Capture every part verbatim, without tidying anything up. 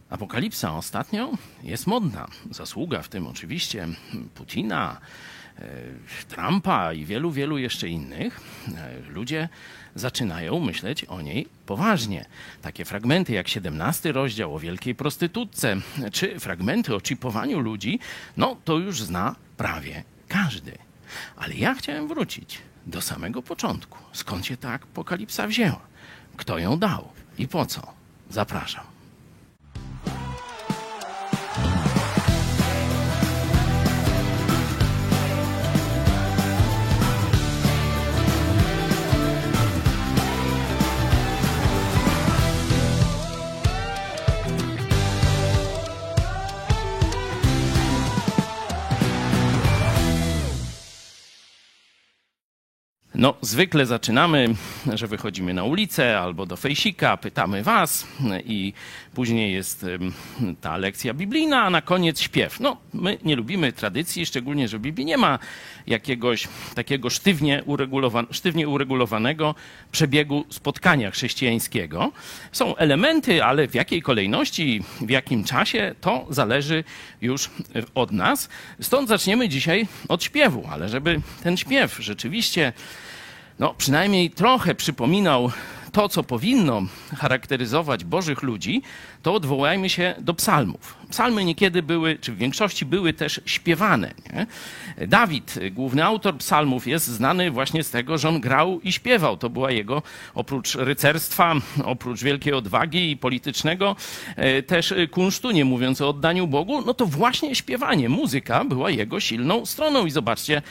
Apokalipsa ostatnio jest modna. Zasługa w tym oczywiście Putina, Trumpa i wielu, wielu jeszcze innych. Ludzie zaczynają myśleć o niej poważnie. Takie fragmenty jak siedemnasty rozdział o wielkiej prostytutce, czy fragmenty o czipowaniu ludzi, no to już zna prawie każdy. Ale ja chciałem wrócić do samego początku. Skąd się ta apokalipsa wzięła? Kto ją dał i po co? Zapraszam. No, zwykle zaczynamy, że wychodzimy na ulicę albo do fejsika, pytamy was i później jest ta lekcja biblijna, a na koniec śpiew. No, my nie lubimy tradycji, szczególnie, że w Biblii nie ma jakiegoś takiego sztywnie, uregulowan- sztywnie uregulowanego przebiegu spotkania chrześcijańskiego. Są elementy, ale w jakiej kolejności, w jakim czasie, to zależy już od nas. Stąd zaczniemy dzisiaj od śpiewu, ale żeby ten śpiew rzeczywiście no, przynajmniej trochę przypominał to, co powinno charakteryzować Bożych ludzi, to odwołajmy się do psalmów. Psalmy niekiedy były, czy w większości były też śpiewane. Nie? Dawid, główny autor psalmów, jest znany właśnie z tego, że on grał i śpiewał. To była jego, oprócz rycerstwa, oprócz wielkiej odwagi i politycznego też kunsztu, nie mówiąc o oddaniu Bogu, no to właśnie śpiewanie, muzyka była jego silną stroną. I zobaczcie,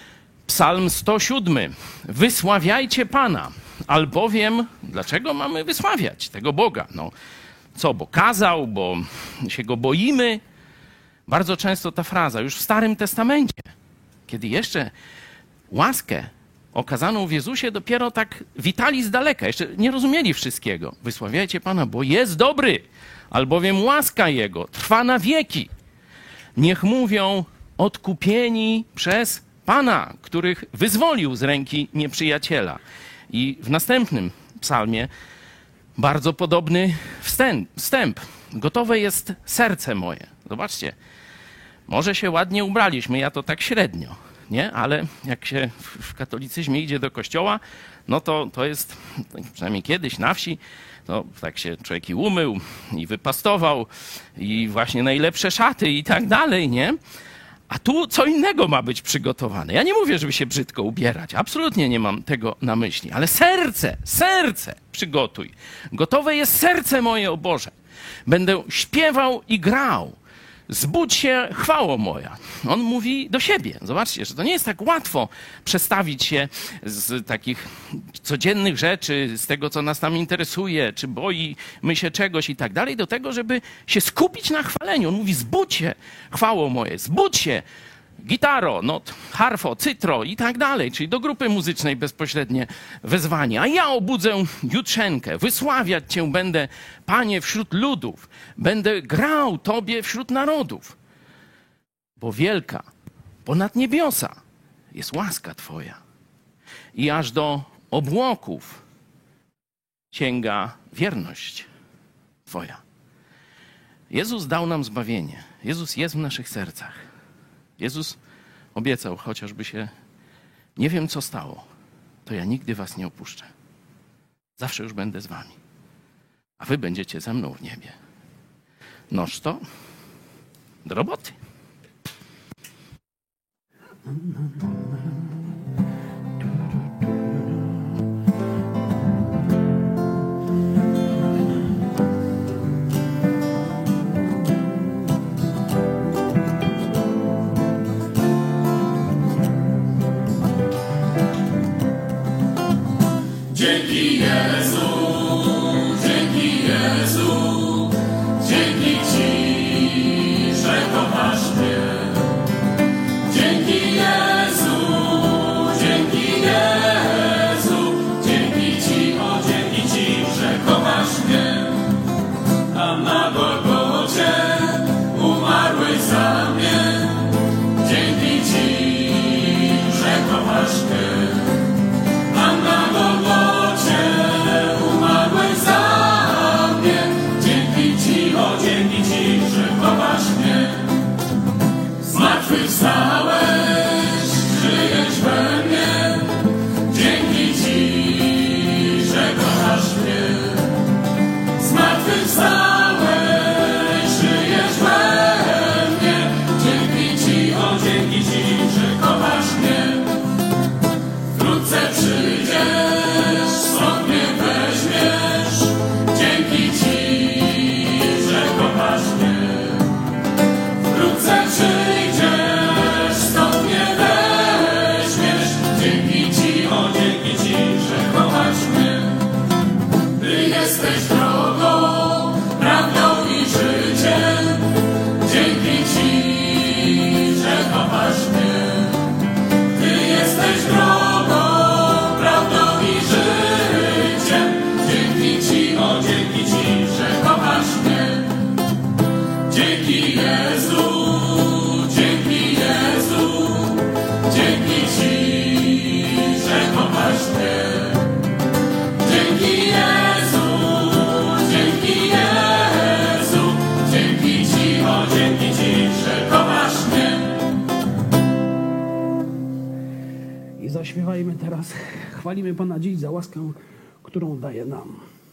Psalm sto siedem. Wysławiajcie Pana, albowiem dlaczego mamy wysławiać tego Boga? No co, bo kazał, bo się Go boimy? Bardzo często ta fraza, już w Starym Testamencie, kiedy jeszcze łaskę okazaną w Jezusie dopiero tak witali z daleka, jeszcze nie rozumieli wszystkiego. Wysławiajcie Pana, bo jest dobry, albowiem łaska Jego trwa na wieki. Niech mówią odkupieni przez Pana, których wyzwolił z ręki nieprzyjaciela. I w następnym psalmie bardzo podobny wstęp. wstęp. Gotowe jest serce moje. Zobaczcie, może się ładnie ubraliśmy, ja to tak średnio, nie? Ale jak się w katolicyzmie idzie do kościoła, no to, to jest, przynajmniej kiedyś na wsi, to tak się człowiek i umył, i wypastował, i właśnie najlepsze szaty i tak dalej, nie? A tu co innego ma być przygotowane. Ja nie mówię, żeby się brzydko ubierać. Absolutnie nie mam tego na myśli. Ale serce, serce przygotuj. Gotowe jest serce moje, o Boże. Będę śpiewał i grał. Zbudź się, chwało moja. On mówi do siebie. Zobaczcie, że to nie jest tak łatwo przestawić się z takich codziennych rzeczy, z tego, co nas tam interesuje, czy boimy się czegoś i tak dalej, do tego, żeby się skupić na chwaleniu. On mówi, zbudź się, chwało moje, zbudź się, gitaro, not, harfo, cytro i tak dalej, czyli do grupy muzycznej bezpośrednie wezwanie. A ja obudzę jutrzenkę, wysławiać Cię będę, Panie, wśród ludów, będę grał Tobie wśród narodów, bo wielka, ponad niebiosa jest łaska Twoja i aż do obłoków sięga wierność Twoja. Jezus dał nam zbawienie. Jezus jest w naszych sercach. Jezus obiecał, chociażby się nie wiem co stało, to ja nigdy was nie opuszczę. Zawsze już będę z wami. A wy będziecie ze mną w niebie. Noż to do roboty. Dzięki Jezu, dzięki Jezu, dzięki Ci, że kochasz mnie. Dzięki Jezu, dzięki Jezu, dzięki Ci, o dzięki Ci, że kochasz mnie. Tam na Golgocie umarłeś za mnie. Dzięki Ci, że kochasz mnie. Tam na Golgocie zaśpiewajmy teraz. Chwalimy Pana dziś za łaskę, którą daje nam.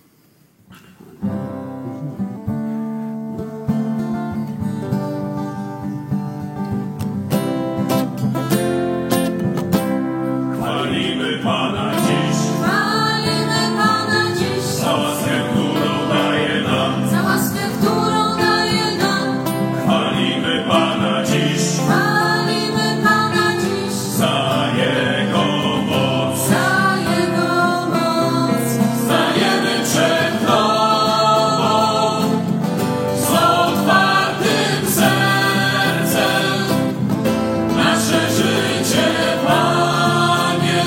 Chwalimy Pana dziś. Chwalimy Pana dziś. Za łaskę, którą daje nam. Za łaskę, którą daje nam. Chwalimy Pana dziś. Chwalimy Pana dziś. Za Jego moc. Za Jego moc. Stajemy przed Tobą z otwartym sercem. Nasze życie, Panie,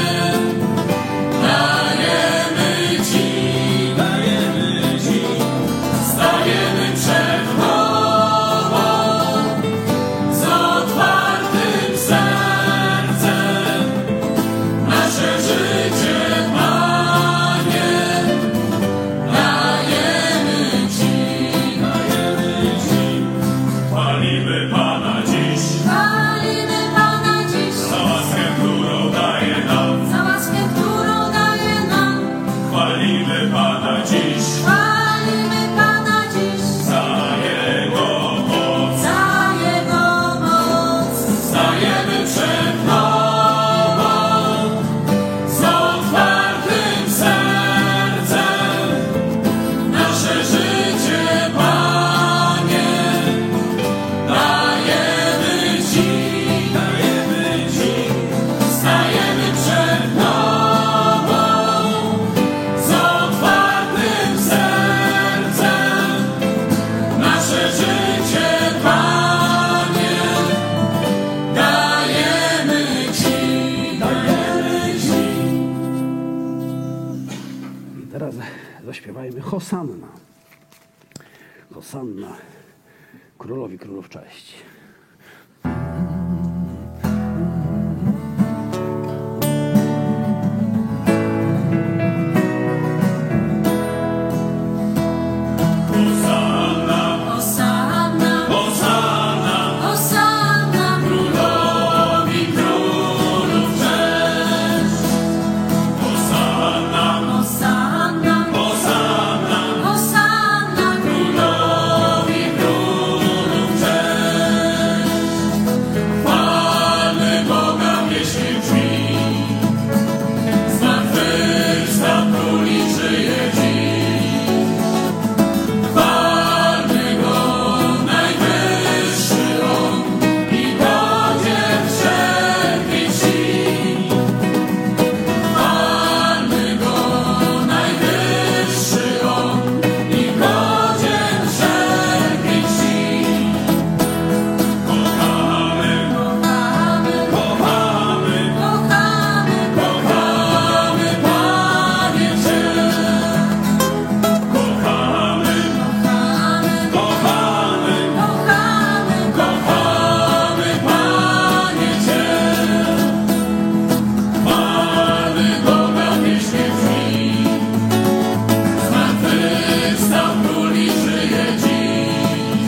dajemy Ci, dajemy Ci. Stajemy przed Tobą z otwartym sercem. Nasze życie, Panie, dajemy Ci, dajemy Ci. Chwalimy Pana dziś. Chwalimy Pana dziś. Za łaskę, którą daje nam. Za łaskę, którą daje nam. Chwalimy Pana dziś. Chwalimy Pana dziś. Za Jego moc. Za Jego moc. Stajemy przed Tobą z otwartym sercem. Nasze życie, Panie, dajemy Ci, dajemy Ci. Stajemy przed Tobą z otwartym sercem. Nasze życie, Panie, dajemy Ci, dajemy Ci. I teraz zaśpiewajmy Hosanna. Hosanna. Królowi królów cześć. Hosanna, Hosanna, Hosanna, Hosanna, Królowi królów cześć. Hosanna, Hosanna, Hosanna, Hosanna, Królowi królów cześć. Chwalmy Boga pieśni brzmi. Zmartwychwstał król i żyje dziś. Chwalmy Go, najwyższy On i godzien wszelkiej czci. Chwalmy Go, najwyższy On i godzien wszelkiej czci. Kochamy, kochamy, kochamy, kochamy, kochamy Panie Cię. Kochamy, kochamy, kochamy, kochamy, kochamy Panie Cię. Chwalmy Boga pieśni brzmi. Zmartwychwstał król i żyje dziś.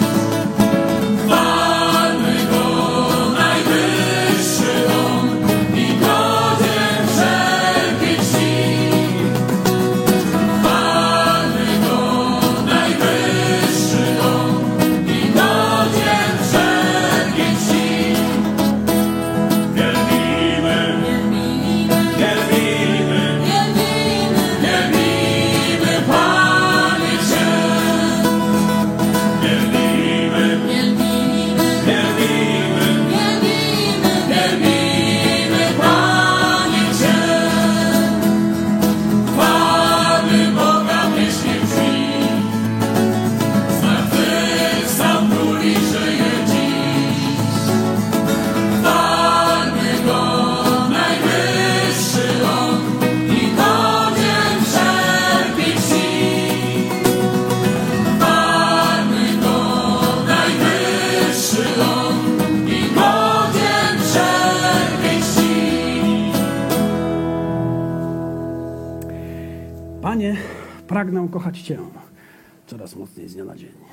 Chwalmy Go, najwyższy On i godzien wszelkiej czci. Chwalmy Go, najwyższy On i godzien wszelkiej czci. Wielbimy, wielbimy, wielbimy, wielbimy, wielbimy Panie Cię. Wielbimy, wielbimy, wielbimy, wielbimy, wielbimy Panie Cię. Chwalmy Boga pieśni brzmi. Zmartwychwstał król i żyje dziś. Chwalmy Go, najwyższy On i godzien wszelkiej czci. Chwalmy Go, najwyższy On i godzien wszelkiej czci. Panie, pragnę kochać Cię coraz mocniej z dnia na dzień.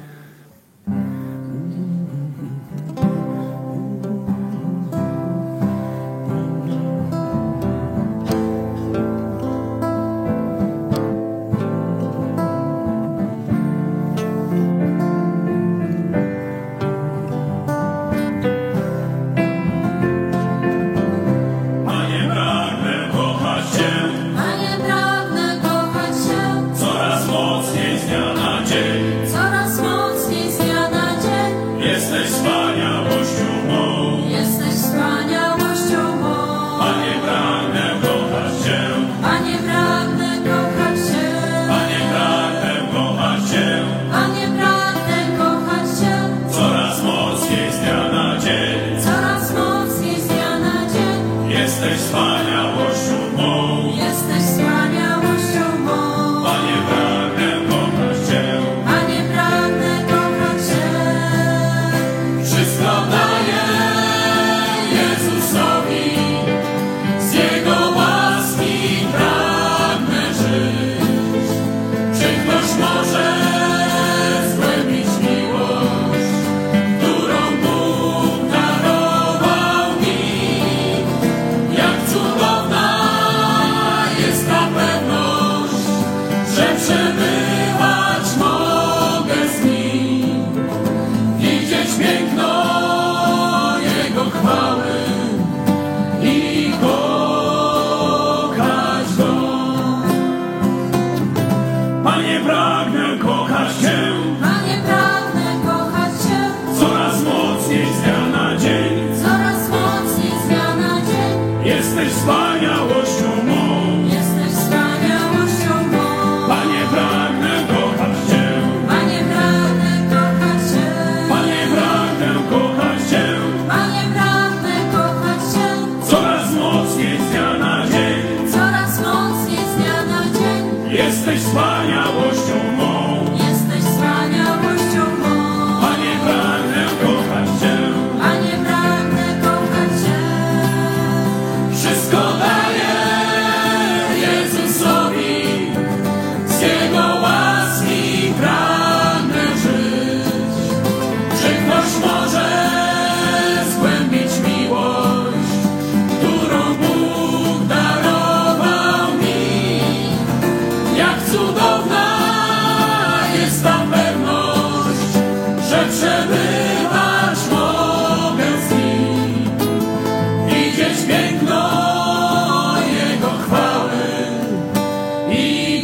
Jesteś wspaniałością mą, Jesteś wspaniałością mą, Panie, pragnę kochać Cię. a nie pragnę kochać Cię. Wszystko daję Jezusowi, z Jego łaski pragnę żyć. Czy ktoś może zgłębić miłość, którą Bóg darował mi? Jak cudowna jest ta pewność, że przebywać mogę z Nim, widzieć piękno Jego chwały i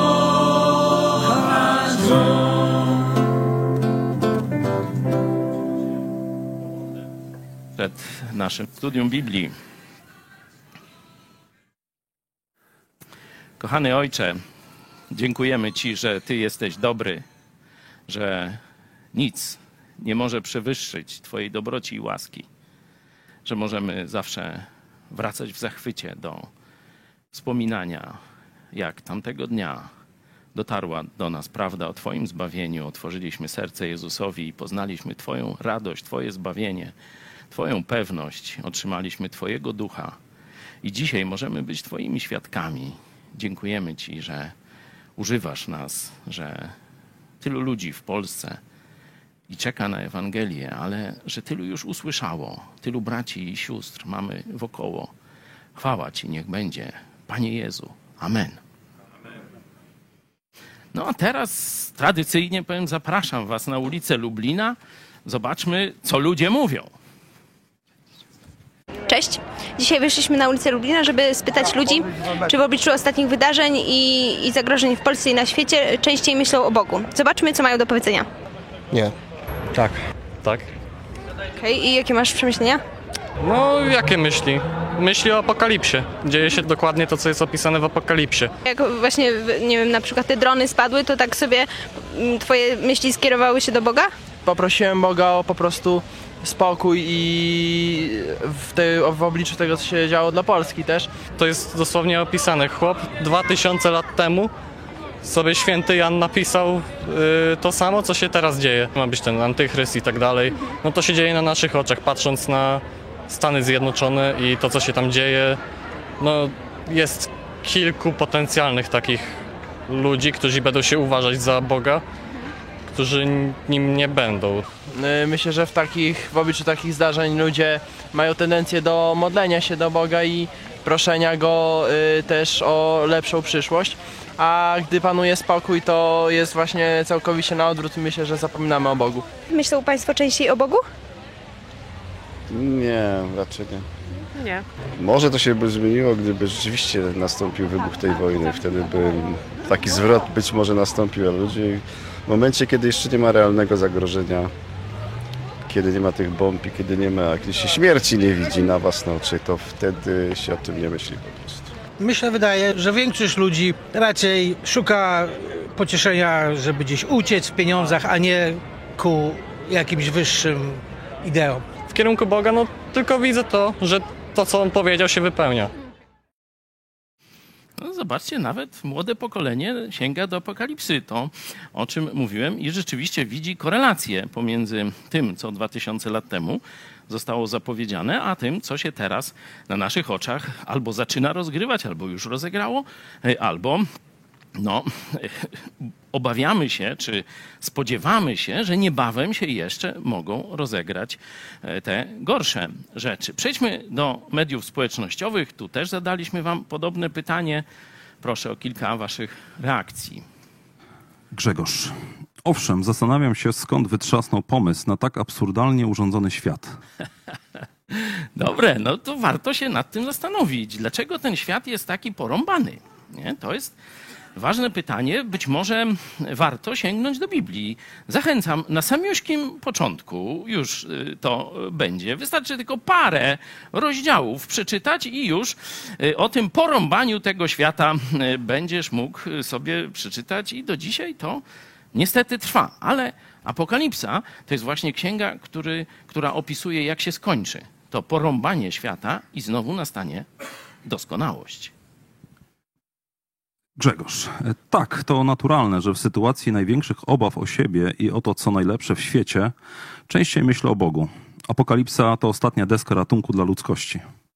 kochać Go. Przed naszym studium Biblii. Kochany Ojcze, dziękujemy Ci, że Ty jesteś dobry, że nic nie może przewyższyć Twojej dobroci i łaski, że możemy zawsze wracać w zachwycie do wspominania, jak tamtego dnia dotarła do nas prawda o Twoim zbawieniu, otworzyliśmy serce Jezusowi i poznaliśmy Twoją radość, Twoje zbawienie, Twoją pewność, otrzymaliśmy Twojego ducha i dzisiaj możemy być Twoimi świadkami. Dziękujemy Ci, że używasz nas, że tylu ludzi w Polsce i czeka na Ewangelię, ale że tylu już usłyszało, tylu braci i sióstr mamy wokoło. Chwała Ci niech będzie, Panie Jezu. Amen. No a teraz tradycyjnie powiem, zapraszam Was na ulicę Lublina. Zobaczmy, co ludzie mówią. Cześć. Dzisiaj wyszliśmy na ulicę Lublina, żeby spytać ludzi, czy w obliczu ostatnich wydarzeń i, i zagrożeń w Polsce i na świecie częściej myślą o Bogu. Zobaczmy, co mają do powiedzenia. Nie. Tak. Tak. Okej, i jakie masz przemyślenia? No, jakie myśli? Myśli o apokalipsie. Dzieje się dokładnie to, co jest opisane w apokalipsie. Jak właśnie, nie wiem, na przykład te drony spadły, to tak sobie mm, twoje myśli skierowały się do Boga? Poprosiłem Boga o po prostu spokój i w, tej, w obliczu tego, co się działo dla Polski też. To jest dosłownie opisane. Chłop dwa tysiące lat temu sobie święty Jan napisał y, to samo, co się teraz dzieje. Ma być ten antychryst i tak dalej. No to się dzieje na naszych oczach, patrząc na Stany Zjednoczone i to, co się tam dzieje. No jest kilku potencjalnych takich ludzi, którzy będą się uważać za Boga, którzy nim nie będą. Myślę, że w takich, w obliczu takich zdarzeń ludzie mają tendencję do modlenia się do Boga i proszenia Go y, też o lepszą przyszłość. A gdy panuje spokój, to jest właśnie całkowicie na odwrót i myślę, że zapominamy o Bogu. Myślą Państwo częściej o Bogu? Nie, raczej nie. Nie. Może to się by zmieniło, gdyby rzeczywiście nastąpił wybuch tej wojny. Wtedy by taki zwrot być może nastąpił, ale ludzie w momencie, kiedy jeszcze nie ma realnego zagrożenia, kiedy nie ma tych bomb i kiedy nie ma, kiedy się śmierci nie widzi na własne oczy, to wtedy się o tym nie myśli po prostu. Myślę, wydaje, że większość ludzi raczej szuka pocieszenia, żeby gdzieś uciec w pieniądzach, a nie ku jakimś wyższym ideom. W kierunku Boga, no tylko widzę to, że to, co on powiedział, się wypełnia. No zobaczcie, nawet młode pokolenie sięga do apokalipsy, to o czym mówiłem i rzeczywiście widzi korelację pomiędzy tym, co dwa tysiące lat temu zostało zapowiedziane, a tym, co się teraz na naszych oczach albo zaczyna rozgrywać, albo już rozegrało, albo no, obawiamy się, czy spodziewamy się, że niebawem się jeszcze mogą rozegrać te gorsze rzeczy. Przejdźmy do mediów społecznościowych. Tu też zadaliśmy wam podobne pytanie. Proszę o kilka waszych reakcji. Grzegorz. Owszem, zastanawiam się, skąd wytrzasnął pomysł na tak absurdalnie urządzony świat. Dobre, no to warto się nad tym zastanowić. Dlaczego ten świat jest taki porąbany? Nie? To jest ważne pytanie. Być może warto sięgnąć do Biblii. Zachęcam, na samiuśkim początku już to będzie. Wystarczy tylko parę rozdziałów przeczytać i już o tym porąbaniu tego świata będziesz mógł sobie przeczytać i do dzisiaj to niestety trwa. Ale Apokalipsa to jest właśnie księga, który, która opisuje, jak się skończy to porąbanie świata i znowu nastanie doskonałość. Grzegorz, tak, to naturalne, że w sytuacji największych obaw o siebie i o to, co najlepsze w świecie, częściej myślę o Bogu. Apokalipsa to ostatnia deska ratunku dla ludzkości.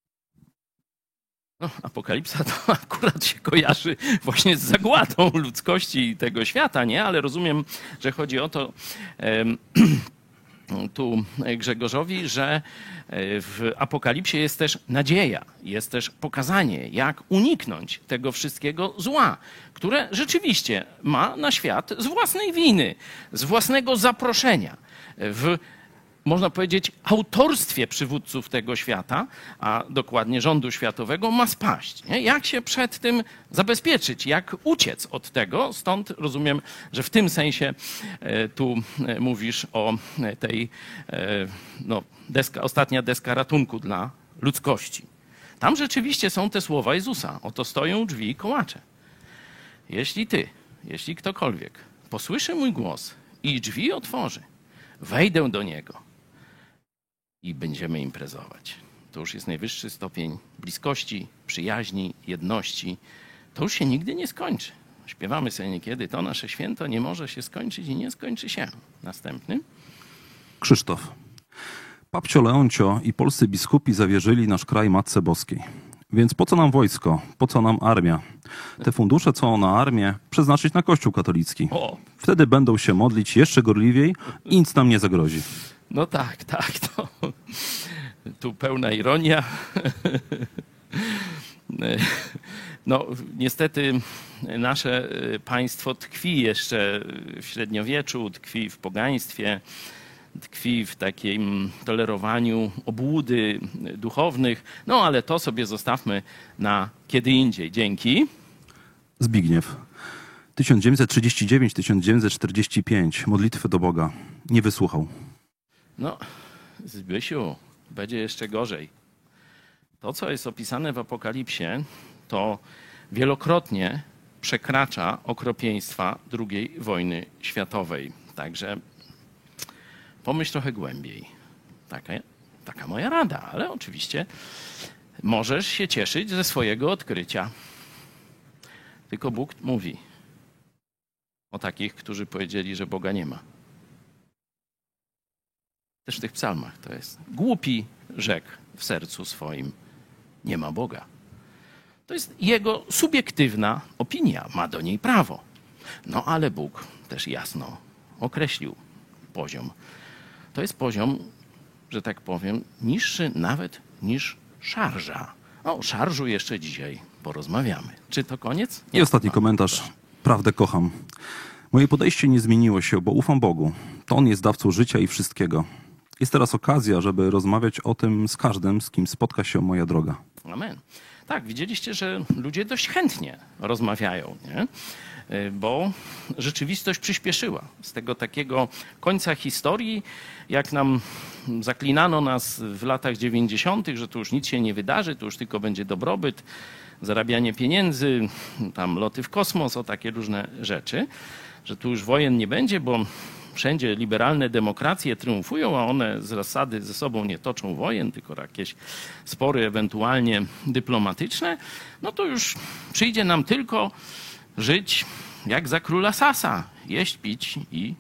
No, apokalipsa to akurat się kojarzy właśnie z zagładą ludzkości i tego świata, nie? Ale rozumiem, że chodzi o to em, tu Grzegorzowi, że w apokalipsie jest też nadzieja, jest też pokazanie, jak uniknąć tego wszystkiego zła, które rzeczywiście ma na świat z własnej winy, z własnego zaproszenia, w można powiedzieć, autorstwie przywódców tego świata, a dokładnie rządu światowego, ma spaść. Nie? Jak się przed tym zabezpieczyć? Jak uciec od tego? Stąd rozumiem, że w tym sensie e, tu e, mówisz o tej e, no, deska, ostatnia deska ratunku dla ludzkości. Tam rzeczywiście są te słowa Jezusa. Oto stoją drzwi i kołacze. Jeśli ty, jeśli ktokolwiek posłyszy mój głos i drzwi otworzy, wejdę do niego i będziemy imprezować. To już jest najwyższy stopień bliskości, przyjaźni, jedności. To już się nigdy nie skończy. Śpiewamy sobie niekiedy, to nasze święto nie może się skończyć i nie skończy się. Następny. Krzysztof. Papcio Leoncio i polscy biskupi zawierzyli nasz kraj Matce Boskiej. Więc po co nam wojsko? Po co nam armia? Te fundusze, co na armię, przeznaczyć na Kościół katolicki. O. Wtedy będą się modlić jeszcze gorliwiej i nic nam nie zagrozi. No tak, tak. To, tu pełna ironia. No niestety nasze państwo tkwi jeszcze w średniowieczu, tkwi w pogaństwie, tkwi w takim tolerowaniu obłudy duchownych. No ale to sobie zostawmy na kiedy indziej. Dzięki. Zbigniew. tysiąc dziewięćset trzydzieści dziewięć do tysiąc dziewięćset czterdzieści pięć. Modlitwy do Boga. Nie wysłuchał. No, Zbysiu, będzie jeszcze gorzej. To, co jest opisane w Apokalipsie, to wielokrotnie przekracza okropieństwa drugiej wojny światowej. Także pomyśl trochę głębiej. Taka, taka moja rada, ale oczywiście możesz się cieszyć ze swojego odkrycia. Tylko Bóg mówi o takich, którzy powiedzieli, że Boga nie ma. Też w tych psalmach to jest. Głupi rzekł w sercu swoim, nie ma Boga. To jest jego subiektywna opinia, ma do niej prawo. No ale Bóg też jasno określił poziom. To jest poziom, że tak powiem, niższy nawet niż szarża. O szarżu jeszcze dzisiaj porozmawiamy. Czy to koniec? I ostatni komentarz. Prawdę kocham. Moje podejście nie zmieniło się, bo ufam Bogu. To On jest dawcą życia i wszystkiego. Jest teraz okazja, żeby rozmawiać o tym z każdym, z kim spotka się moja droga. Amen. Tak, widzieliście, że ludzie dość chętnie rozmawiają, nie? Bo rzeczywistość przyspieszyła. Z tego takiego końca historii, jak nam zaklinano nas w latach dziewięćdziesiątych, że tu już nic się nie wydarzy, tu już tylko będzie dobrobyt, zarabianie pieniędzy, tam loty w kosmos, o takie różne rzeczy, że tu już wojen nie będzie, bo wszędzie liberalne demokracje triumfują, a one z zasady ze sobą nie toczą wojen, tylko jakieś spory ewentualnie dyplomatyczne, no to już przyjdzie nam tylko żyć jak za króla Sasa, jeść, pić i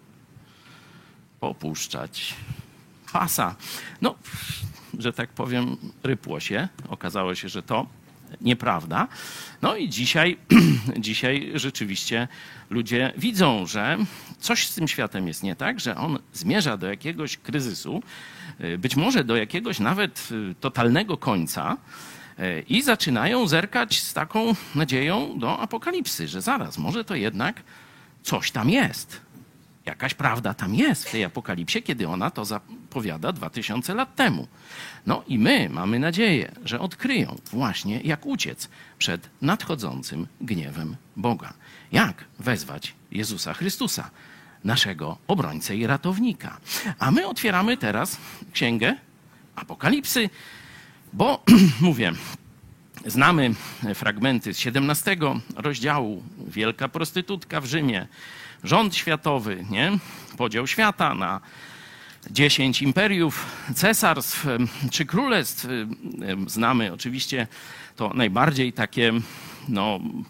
popuszczać pasa. No, że tak powiem, rypło się. Okazało się, że to nieprawda. No i dzisiaj, dzisiaj rzeczywiście ludzie widzą, że coś z tym światem jest nie tak, że on zmierza do jakiegoś kryzysu, być może do jakiegoś nawet totalnego końca i zaczynają zerkać z taką nadzieją do apokalipsy, że zaraz, może to jednak coś tam jest. Jakaś prawda tam jest w tej apokalipsie, kiedy ona to zapowiada dwa tysiące lat temu. No i my mamy nadzieję, że odkryją właśnie, jak uciec przed nadchodzącym gniewem Boga. Jak wezwać Jezusa Chrystusa, naszego obrońcę i ratownika. A my otwieramy teraz księgę Apokalipsy, bo mówię, znamy fragmenty z siedemnastego rozdziału. Wielka prostytutka w Rzymie, rząd światowy, nie? Podział świata na dziesięć imperiów, cesarstw czy królestw. Znamy oczywiście to najbardziej takie no,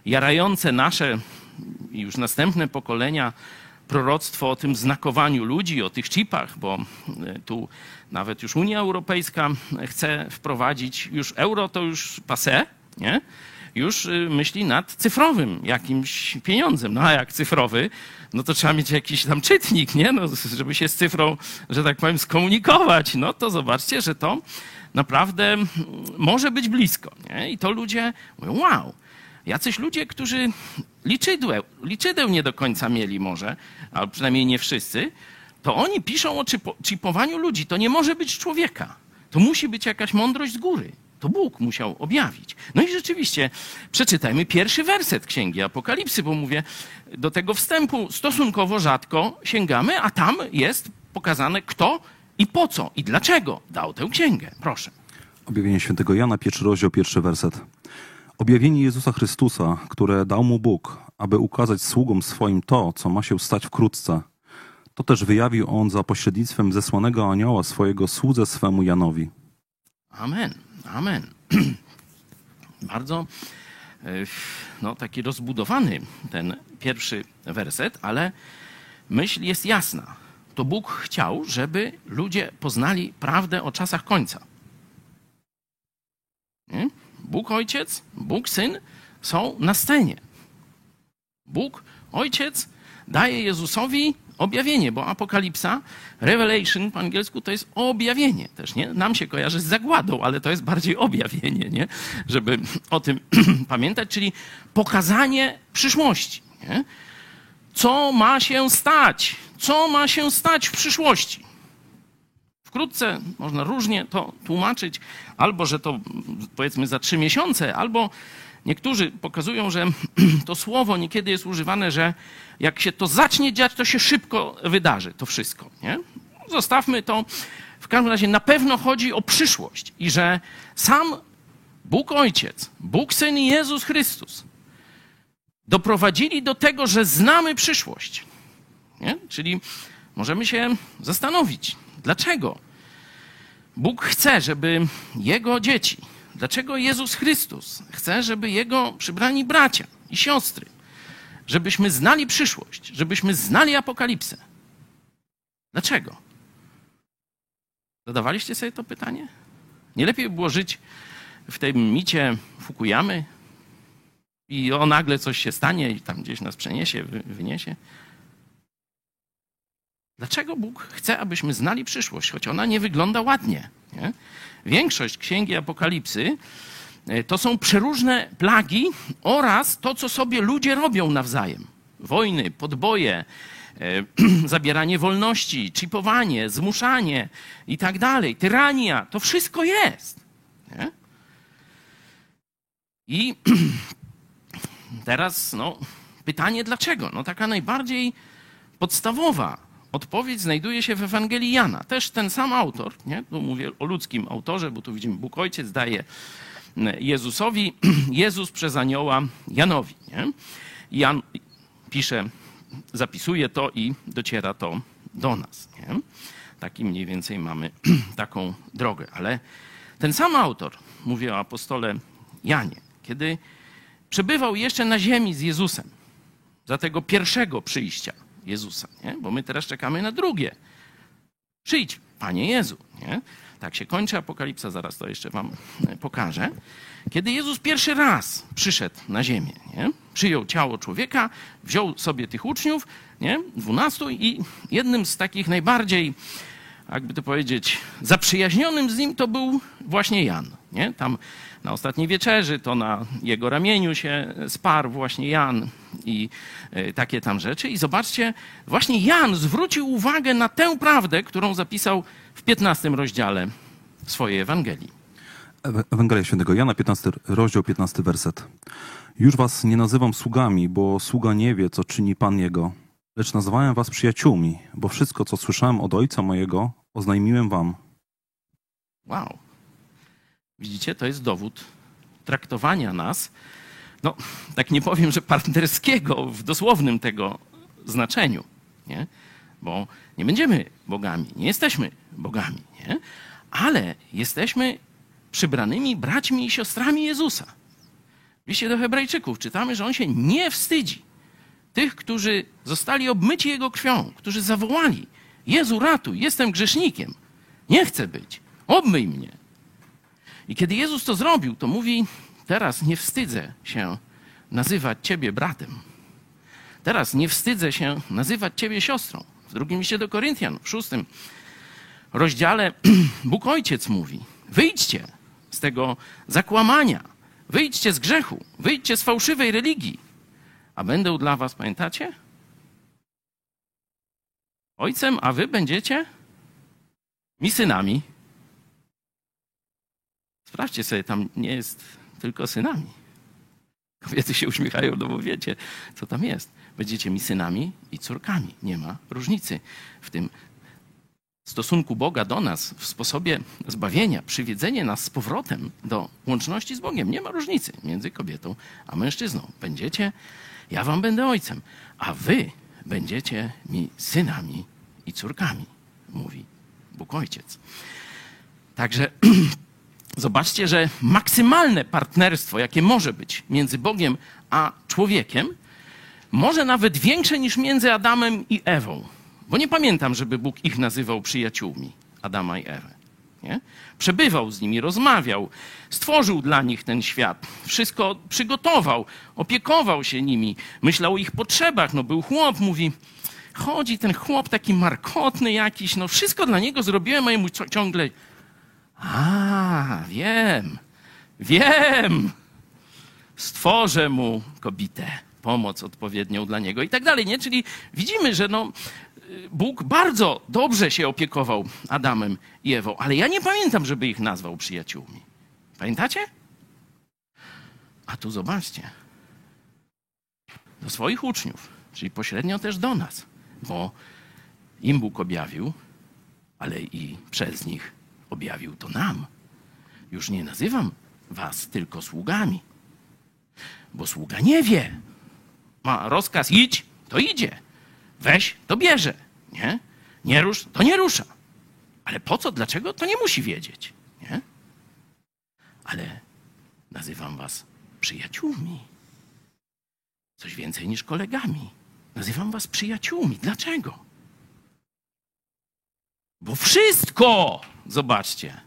jarające nasze i już następne pokolenia proroctwo o tym znakowaniu ludzi, o tych chipach, bo tu nawet już Unia Europejska chce wprowadzić, już euro to już passé, nie? Już myśli nad cyfrowym jakimś pieniądzem. No a jak cyfrowy, no to trzeba mieć jakiś tam czytnik, nie? No, żeby się z cyfrą, że tak powiem, skomunikować. No to zobaczcie, że to naprawdę może być blisko, nie? I to ludzie mówią, wow, jacyś ludzie, którzy liczydeł, liczydeł nie do końca mieli może, albo przynajmniej nie wszyscy, to oni piszą o chipowaniu ludzi. To nie może być człowieka. To musi być jakaś mądrość z góry. To Bóg musiał objawić. No i rzeczywiście przeczytajmy pierwszy werset Księgi Apokalipsy, bo mówię, do tego wstępu stosunkowo rzadko sięgamy, a tam jest pokazane kto i po co i dlaczego dał tę księgę. Proszę. Objawienie świętego Jana, pierwszy rozdział, pierwszy werset. Objawienie Jezusa Chrystusa, które dał mu Bóg, aby ukazać sługom swoim to, co ma się stać wkrótce. To też wyjawił on za pośrednictwem zesłanego anioła swojego słudze swemu Janowi. Amen. Amen. Bardzo no, taki rozbudowany ten pierwszy werset, ale myśl jest jasna. To Bóg chciał, żeby ludzie poznali prawdę o czasach końca. Nie? Bóg Ojciec, Bóg Syn są na scenie. Bóg Ojciec daje Jezusowi objawienie, bo apokalipsa, revelation po angielsku to jest objawienie też, nie? Nam się kojarzy z zagładą, ale to jest bardziej objawienie, nie? Żeby o tym pamiętać, czyli pokazanie przyszłości, nie? Co ma się stać? Co ma się stać w przyszłości? Wkrótce można różnie to tłumaczyć, albo że to powiedzmy za trzy miesiące, albo niektórzy pokazują, że to słowo niekiedy jest używane, że jak się to zacznie dziać, to się szybko wydarzy to wszystko. Nie? Zostawmy to. W każdym razie na pewno chodzi o przyszłość i że sam Bóg Ojciec, Bóg Syn i Jezus Chrystus doprowadzili do tego, że znamy przyszłość. Nie? Czyli możemy się zastanowić, dlaczego Bóg chce, żeby Jego dzieci, dlaczego Jezus Chrystus chce, żeby Jego przybrani bracia i siostry, żebyśmy znali przyszłość, żebyśmy znali apokalipsę. Dlaczego? Zadawaliście sobie to pytanie? Nie lepiej było żyć w tym micie Fukuyamy i o nagle coś się stanie i tam gdzieś nas przeniesie, wyniesie? Dlaczego Bóg chce, abyśmy znali przyszłość, choć ona nie wygląda ładnie? Nie? Większość Księgi Apokalipsy to są przeróżne plagi oraz to, co sobie ludzie robią nawzajem. Wojny, podboje, e, zabieranie wolności, chipowanie, zmuszanie i tak dalej, tyrania, to wszystko jest. Nie? I teraz no, pytanie dlaczego? No taka najbardziej podstawowa odpowiedź znajduje się w Ewangelii Jana. Też ten sam autor, nie? Tu mówię o ludzkim autorze, bo tu widzimy Bóg Ojciec daje Jezusowi, Jezus przez anioła Janowi. Nie? Jan pisze, zapisuje to i dociera to do nas. Nie? Taki mniej więcej mamy taką drogę. Ale ten sam autor, mówię o apostole Janie, kiedy przebywał jeszcze na ziemi z Jezusem, za tego pierwszego przyjścia Jezusa, nie? Bo my teraz czekamy na drugie. Przyjdź, Panie Jezu. Nie? Tak się kończy apokalipsa, zaraz to jeszcze wam pokażę. Kiedy Jezus pierwszy raz przyszedł na ziemię, nie? Przyjął ciało człowieka, wziął sobie tych uczniów, nie? dwunastu i jednym z takich najbardziej, jakby to powiedzieć, zaprzyjaźnionym z nim to był właśnie Jan. Nie? Tam na ostatniej wieczerzy to na jego ramieniu się sparł właśnie Jan i takie tam rzeczy. I zobaczcie, właśnie Jan zwrócił uwagę na tę prawdę, którą zapisał w piętnastym rozdziale swojej Ewangelii. Ewangelia Świętego Jana, piętnasty rozdział, piętnasty werset. Już was nie nazywam sługami, bo sługa nie wie, co czyni Pan jego, lecz nazwałem was przyjaciółmi, bo wszystko, co słyszałem od Ojca mojego, oznajmiłem wam. Wow. Widzicie, to jest dowód traktowania nas, no tak nie powiem, że partnerskiego w dosłownym tego znaczeniu, nie? Bo nie będziemy bogami, nie jesteśmy bogami, nie? Ale jesteśmy przybranymi braćmi i siostrami Jezusa. W liście do Hebrajczyków czytamy, że on się nie wstydzi tych, którzy zostali obmyci jego krwią, którzy zawołali: Jezu, ratuj, jestem grzesznikiem, nie chcę być, obmyj mnie. I kiedy Jezus to zrobił, to mówi: teraz nie wstydzę się nazywać ciebie bratem. Teraz nie wstydzę się nazywać ciebie siostrą. W drugim liście do Koryntian, w szóstym rozdziale Bóg Ojciec mówi: wyjdźcie z tego zakłamania, wyjdźcie z grzechu, wyjdźcie z fałszywej religii, a będę dla was, pamiętacie? Ojcem, a wy będziecie mi synami. Sprawdźcie sobie, tam nie jest tylko synami. Kobiety się uśmiechają, no bo wiecie, co tam jest. Będziecie mi synami i córkami. Nie ma różnicy w tym stosunku Boga do nas, w sposobie zbawienia, przywiedzenie nas z powrotem do łączności z Bogiem. Nie ma różnicy między kobietą a mężczyzną. Będziecie, ja wam będę ojcem, a wy będziecie mi synami i córkami, mówi Bóg Ojciec. Także zobaczcie, że maksymalne partnerstwo, jakie może być między Bogiem a człowiekiem, może nawet większe niż między Adamem i Ewą. Bo nie pamiętam, żeby Bóg ich nazywał przyjaciółmi, Adama i Ewę. Nie? Przebywał z nimi, rozmawiał, stworzył dla nich ten świat, wszystko przygotował, opiekował się nimi, myślał o ich potrzebach. No był chłop, mówi: chodzi ten chłop taki markotny jakiś, no wszystko dla niego zrobiłem, a jemu ciągle: a, wiem, wiem, stworzę mu kobietę, pomoc odpowiednią dla niego i tak dalej, nie? Czyli widzimy, że no, Bóg bardzo dobrze się opiekował Adamem i Ewą, ale ja nie pamiętam, żeby ich nazwał przyjaciółmi. Pamiętacie? A tu zobaczcie, do swoich uczniów, czyli pośrednio też do nas, bo im Bóg objawił, ale i przez nich objawił to nam. Już nie nazywam was tylko sługami, bo sługa nie wie. Ma rozkaz: idź, to idzie. Weź, to bierze. Nie? Nie rusz, to nie rusza. Ale po co, dlaczego, to nie musi wiedzieć. Nie? Ale nazywam was przyjaciółmi. Coś więcej niż kolegami. Nazywam was przyjaciółmi. Dlaczego? Bo wszystko, zobaczcie,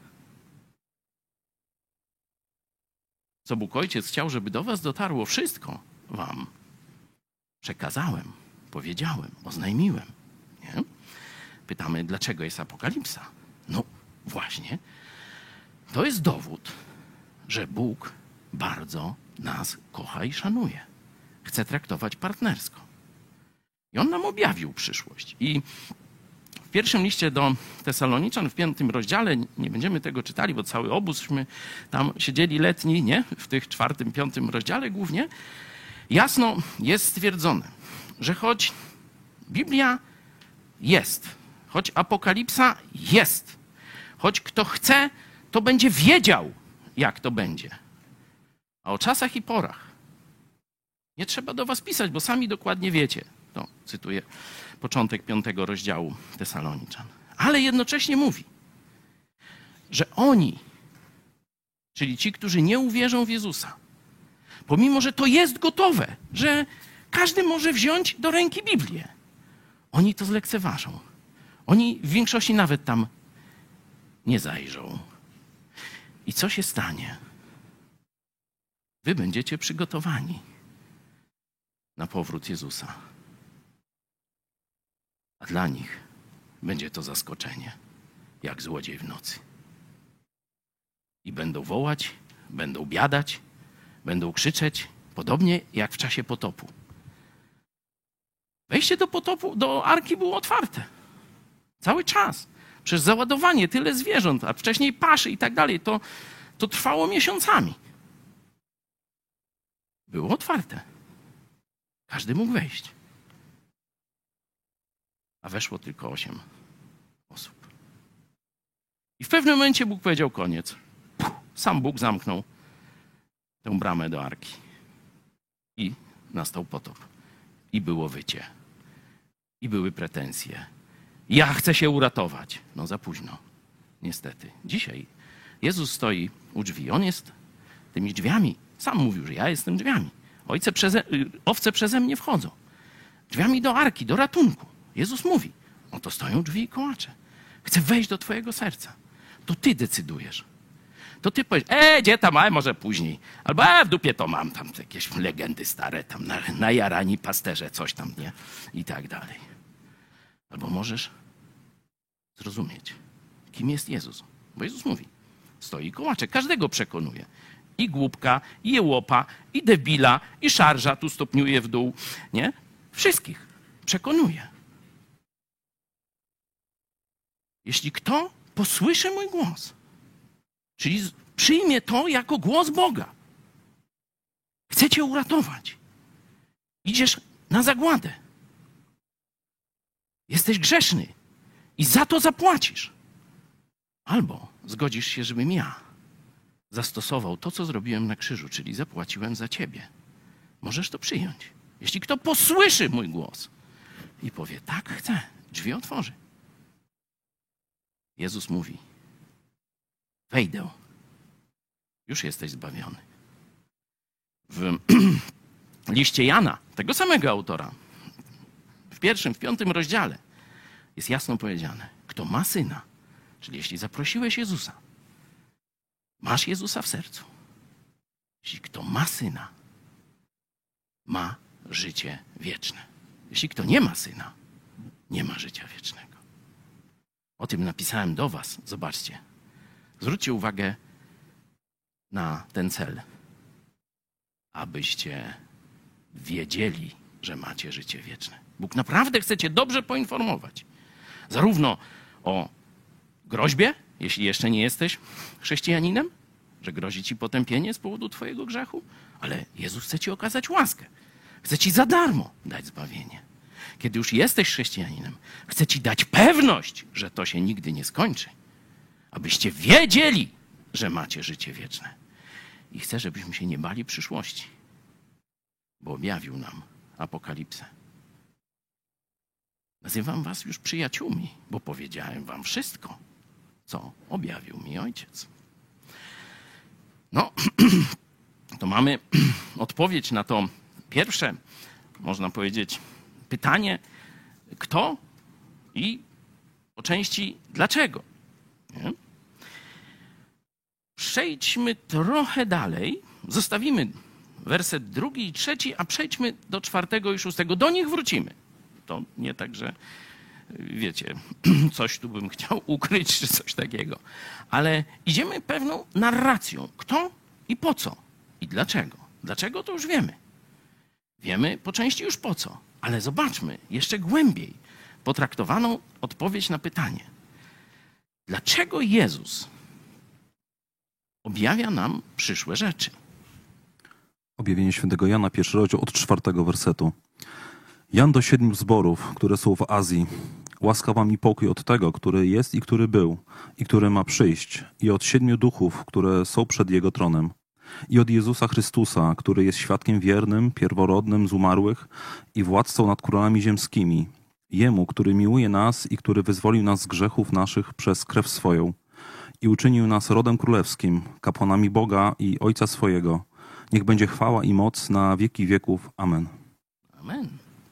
co Bóg Ojciec chciał, żeby do was dotarło, wszystko wam przekazałem, powiedziałem, oznajmiłem. Nie? Pytamy, dlaczego jest apokalipsa? No właśnie, to jest dowód, że Bóg bardzo nas kocha i szanuje. Chce traktować partnersko. I On nam objawił przyszłość. I w pierwszym liście do Tesaloniczan, w piątym rozdziale, nie będziemy tego czytali, bo cały obózśmy tam siedzieli letni, nie? W tych czwartym, piątym rozdziale głównie, jasno jest stwierdzone, że choć Biblia jest, choć Apokalipsa jest, choć kto chce, to będzie wiedział, jak to będzie. A o czasach i porach nie trzeba do was pisać, bo sami dokładnie wiecie. To cytuję początek piątego rozdziału Tesaloniczan. Ale jednocześnie mówi, że oni, czyli ci, którzy nie uwierzą w Jezusa, pomimo że to jest gotowe, że każdy może wziąć do ręki Biblię, oni to zlekceważą. Oni w większości nawet tam nie zajrzą. I co się stanie? Wy będziecie przygotowani na powrót Jezusa. A dla nich będzie to zaskoczenie, jak złodziej w nocy. I będą wołać, będą biadać, będą krzyczeć, podobnie jak w czasie potopu. Wejście do potopu, do arki było otwarte. Cały czas. Przez załadowanie tyle zwierząt, a wcześniej paszy i tak dalej, to, to trwało miesiącami. Było otwarte. Każdy mógł wejść. A weszło tylko osiem osób. I w pewnym momencie Bóg powiedział: koniec. Sam Bóg zamknął tę bramę do arki. I nastał potop. I było wycie. I były pretensje. Ja chcę się uratować. No za późno. Niestety. Dzisiaj Jezus stoi u drzwi. On jest tymi drzwiami Sam mówił, że ja jestem drzwiami. Ojce przeze, owce przeze mnie wchodzą. Drzwiami do arki, do ratunku. Jezus mówi, oto stoją drzwi i kołacze. Chcę wejść do twojego serca. To ty decydujesz. To ty powiesz, e, gdzie tam, ale może później. Albo e, w dupie to mam, tam jakieś legendy stare, tam na, najarani pasterze, coś tam, nie? I tak dalej. Albo możesz zrozumieć, kim jest Jezus. Bo Jezus mówi, stoi i kołacze, każdego przekonuje. I głupka, i jełopa, i debila, i szarża, tu stopniuje w dół, nie? Wszystkich przekonuje. Jeśli kto posłyszy mój głos, czyli przyjmie to jako głos Boga, chce cię uratować, idziesz na zagładę, jesteś grzeszny i za to zapłacisz. Albo zgodzisz się, żebym ja zastosował to, co zrobiłem na krzyżu, czyli zapłaciłem za ciebie. Możesz to przyjąć. Jeśli kto posłyszy mój głos i powie, tak chcę, drzwi otworzy. Jezus mówi, wejdę, już jesteś zbawiony. W liście Jana, tego samego autora, w pierwszym, w piątym rozdziale jest jasno powiedziane, kto ma Syna, czyli jeśli zaprosiłeś Jezusa, masz Jezusa w sercu. Jeśli kto ma Syna, ma życie wieczne. Jeśli kto nie ma Syna, nie ma życia wiecznego. O tym napisałem do was. Zobaczcie. Zwróćcie uwagę na ten cel. Abyście wiedzieli, że macie życie wieczne. Bóg naprawdę chce cię dobrze poinformować. Zarówno o groźbie, jeśli jeszcze nie jesteś chrześcijaninem, że grozi ci potępienie z powodu twojego grzechu, ale Jezus chce ci okazać łaskę. Chce ci za darmo dać zbawienie. Kiedy już jesteś chrześcijaninem, chce ci dać pewność, że to się nigdy nie skończy. Abyście wiedzieli, że macie życie wieczne. I chcę, żebyśmy się nie bali przyszłości, bo objawił nam apokalipsę. Nazywam was już przyjaciółmi, bo powiedziałem wam wszystko, co objawił mi Ojciec. No, to mamy odpowiedź na to pierwsze, można powiedzieć, pytanie, kto i po części dlaczego. Nie? Przejdźmy trochę dalej, zostawimy werset drugi i trzeci, a przejdźmy do czwartego i szóstego. Do nich wrócimy. To nie tak, że wiecie, coś tu bym chciał ukryć, czy coś takiego. Ale idziemy pewną narracją. Kto i po co? I dlaczego? Dlaczego to już wiemy. Wiemy po części już po co. Ale zobaczmy jeszcze głębiej potraktowaną odpowiedź na pytanie. Dlaczego Jezus objawia nam przyszłe rzeczy? Objawienie świętego Jana, pierwszy rozdział od czwartego wersetu. Jan do siedmiu zborów, które są w Azji. Łaska wam i pokój od tego, który jest i który był, i który ma przyjść, i od siedmiu duchów, które są przed Jego tronem, i od Jezusa Chrystusa, który jest świadkiem wiernym, pierworodnym z umarłych i władcą nad królami ziemskimi. Jemu, który miłuje nas i który wyzwolił nas z grzechów naszych przez krew swoją i uczynił nas rodem królewskim, kapłanami Boga i Ojca swojego. Niech będzie chwała i moc na wieki wieków. Amen. Amen.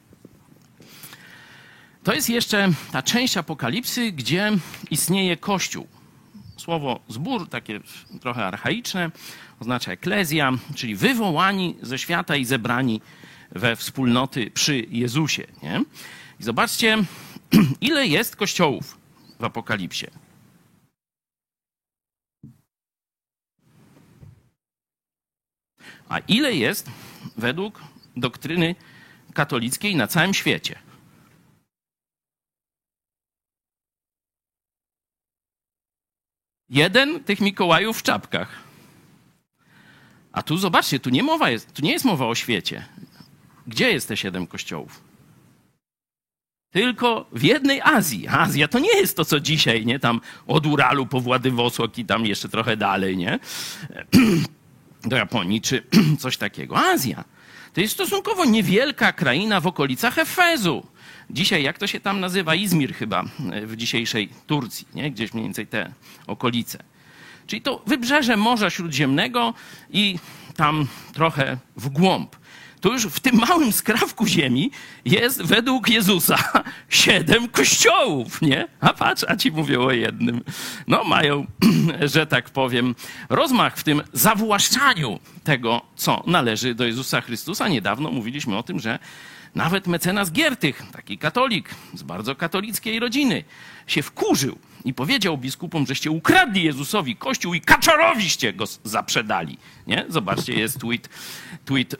To jest jeszcze ta część Apokalipsy, gdzie istnieje Kościół. Słowo zbór, takie trochę archaiczne, oznacza eklezja, czyli wywołani ze świata i zebrani we wspólnoty przy Jezusie. Nie? I zobaczcie, ile jest kościołów w Apokalipsie. A ile jest według doktryny katolickiej na całym świecie? Jeden tych Mikołajów w czapkach. A tu zobaczcie, tu nie, mowa jest, tu nie jest mowa o świecie. Gdzie jest te siedem kościołów? Tylko w jednej Azji. Azja to nie jest to, co dzisiaj, nie? Tam od Uralu po Władywostok i tam jeszcze trochę dalej, nie? Do Japonii czy coś takiego. Azja to jest stosunkowo niewielka kraina w okolicach Efezu. Dzisiaj, jak to się tam nazywa? Izmir chyba w dzisiejszej Turcji, nie? Gdzieś mniej więcej te okolice. Czyli to wybrzeże Morza Śródziemnego i tam trochę w głąb. To już w tym małym skrawku ziemi jest według Jezusa siedem kościołów, nie? A patrz, a ci mówią o jednym. No mają, że tak powiem, rozmach w tym zawłaszczaniu tego, co należy do Jezusa Chrystusa. Niedawno mówiliśmy o tym, że nawet mecenas Giertych, taki katolik z bardzo katolickiej rodziny, się wkurzył i powiedział biskupom, żeście ukradli Jezusowi Kościół i kaczorowiście go zaprzedali. Nie? Zobaczcie, jest tweet, tweet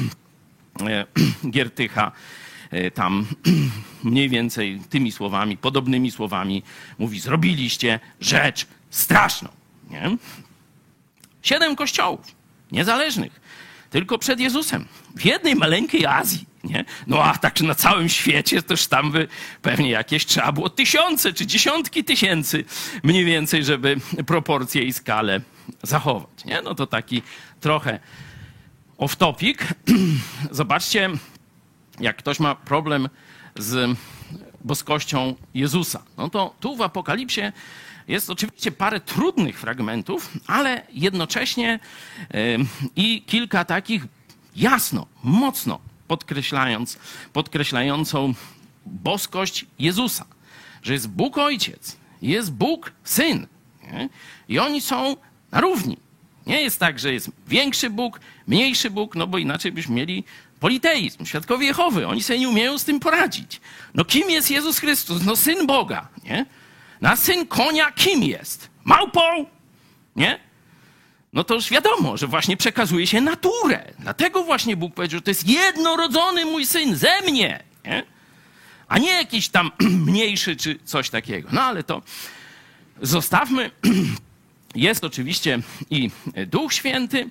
Giertycha, tam mniej więcej tymi słowami, podobnymi słowami mówi, zrobiliście rzecz straszną. Nie? Siedem kościołów niezależnych, tylko przed Jezusem, w jednej maleńkiej Azji. Nie? No a tak na całym świecie toż tam by pewnie jakieś trzeba było tysiące czy dziesiątki tysięcy mniej więcej, żeby proporcje i skalę zachować. Nie? No to taki trochę off-topic. Zobaczcie, jak ktoś ma problem z boskością Jezusa. No to tu w Apokalipsie jest oczywiście parę trudnych fragmentów, ale jednocześnie yy, i kilka takich jasno, mocno podkreślając, podkreślającą boskość Jezusa. Że jest Bóg Ojciec, jest Bóg Syn. Nie? I oni są na równi. Nie jest tak, że jest większy Bóg, mniejszy Bóg, no bo inaczej byśmy mieli politeizm, świadkowie Jehowy. Oni sobie nie umieją z tym poradzić. No kim jest Jezus Chrystus? No Syn Boga, nie? Na Syn konia kim jest? Małpą? Nie? No to już wiadomo, że właśnie przekazuje się naturę. Dlatego właśnie Bóg powiedział, że to jest jednorodzony mój Syn ze mnie, nie? A nie jakiś tam mniejszy czy coś takiego. No ale to zostawmy. Jest oczywiście i Duch Święty.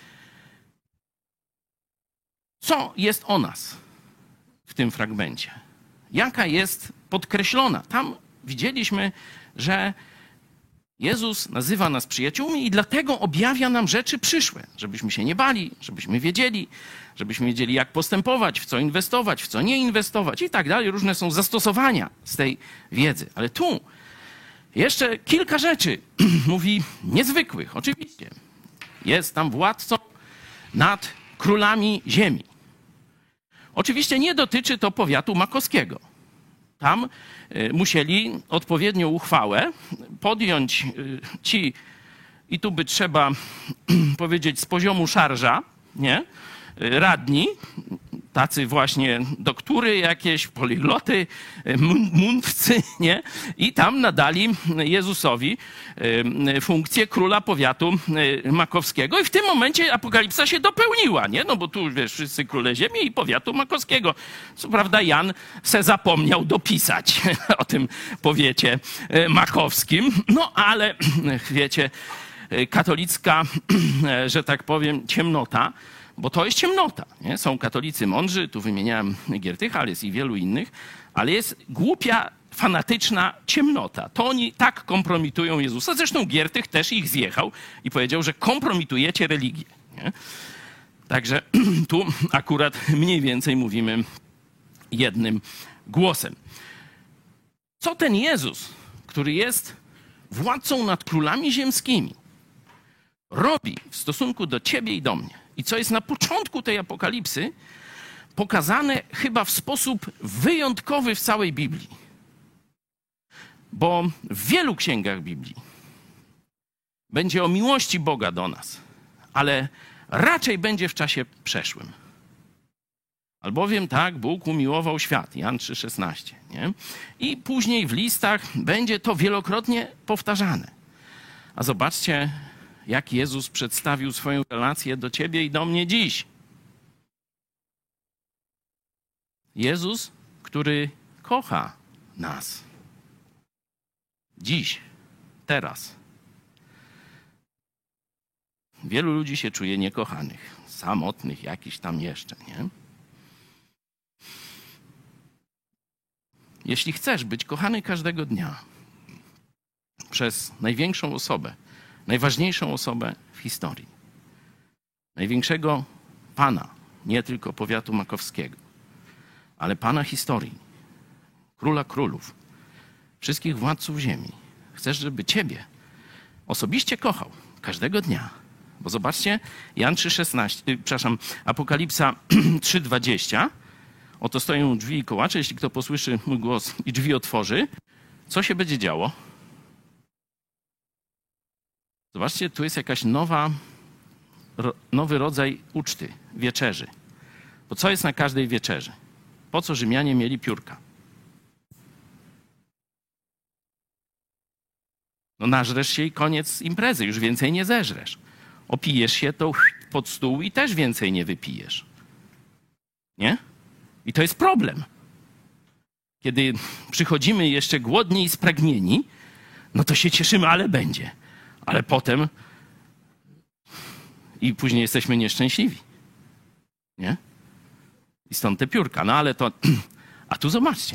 Co jest o nas w tym fragmencie? Jaka jest podkreślona? Tam widzieliśmy, że Jezus nazywa nas przyjaciółmi i dlatego objawia nam rzeczy przyszłe, żebyśmy się nie bali, żebyśmy wiedzieli, żebyśmy wiedzieli, jak postępować, w co inwestować, w co nie inwestować i tak dalej. Różne są zastosowania z tej wiedzy. Ale tu jeszcze kilka rzeczy mówi niezwykłych. Oczywiście jest tam władcą nad królami ziemi. Oczywiście nie dotyczy to powiatu makowskiego. Tam musieli odpowiednią uchwałę podjąć ci, i tu by trzeba powiedzieć z poziomu szarża, nie? Radni, tacy właśnie doktury jakieś, poligloty, mundwcy, nie? I tam nadali Jezusowi funkcję króla powiatu makowskiego. I w tym momencie apokalipsa się dopełniła, nie? No bo tu, wiesz, wszyscy króle ziemi i powiatu makowskiego. Co prawda Jan se zapomniał dopisać o tym powiecie makowskim. No ale, wiecie, katolicka, że tak powiem, ciemnota, bo to jest ciemnota. Nie? Są katolicy mądrzy, tu wymieniałem Giertycha, ale jest i wielu innych, ale jest głupia, fanatyczna ciemnota. To oni tak kompromitują Jezusa. Zresztą Giertych też ich zjechał i powiedział, że kompromitujecie religię. Nie? Także tu akurat mniej więcej mówimy jednym głosem. Co ten Jezus, który jest władcą nad królami ziemskimi, robi w stosunku do ciebie i do mnie? I co jest na początku tej apokalipsy pokazane chyba w sposób wyjątkowy w całej Biblii. Bo w wielu księgach Biblii będzie o miłości Boga do nas, ale raczej będzie w czasie przeszłym. Albowiem tak Bóg umiłował świat, Jan trzy szesnaście. Nie? I później w listach będzie to wielokrotnie powtarzane. A zobaczcie, jak Jezus przedstawił swoją relację do ciebie i do mnie dziś. Jezus, który kocha nas. Dziś, teraz. Wielu ludzi się czuje niekochanych, samotnych, jakichś tam jeszcze, nie? Jeśli chcesz być kochany każdego dnia przez największą osobę, najważniejszą osobę w historii, największego Pana, nie tylko powiatu makowskiego, ale Pana historii, Króla Królów, wszystkich władców ziemi. Chcesz, żeby ciebie osobiście kochał każdego dnia, Bo zobaczcie, Jan trzy szesnaście, yy, przepraszam, Apokalipsa trzy dwadzieścia. Oto stoją drzwi i kołacze. Jeśli kto posłyszy mój głos i drzwi otworzy, co się będzie działo? Zobaczcie, tu jest jakaś nowa, ro, nowy rodzaj uczty, wieczerzy. Bo co jest na każdej wieczerzy? Po co Rzymianie mieli piórka? No nażresz się i koniec imprezy, już więcej nie zeżresz. Opijesz się, to pod stół i też więcej nie wypijesz. Nie? I to jest problem. Kiedy przychodzimy jeszcze głodni i spragnieni, no to się cieszymy, ale będzie. Ale potem i później jesteśmy nieszczęśliwi. Nie? I stąd te piórka. No ale to... A tu zobaczcie.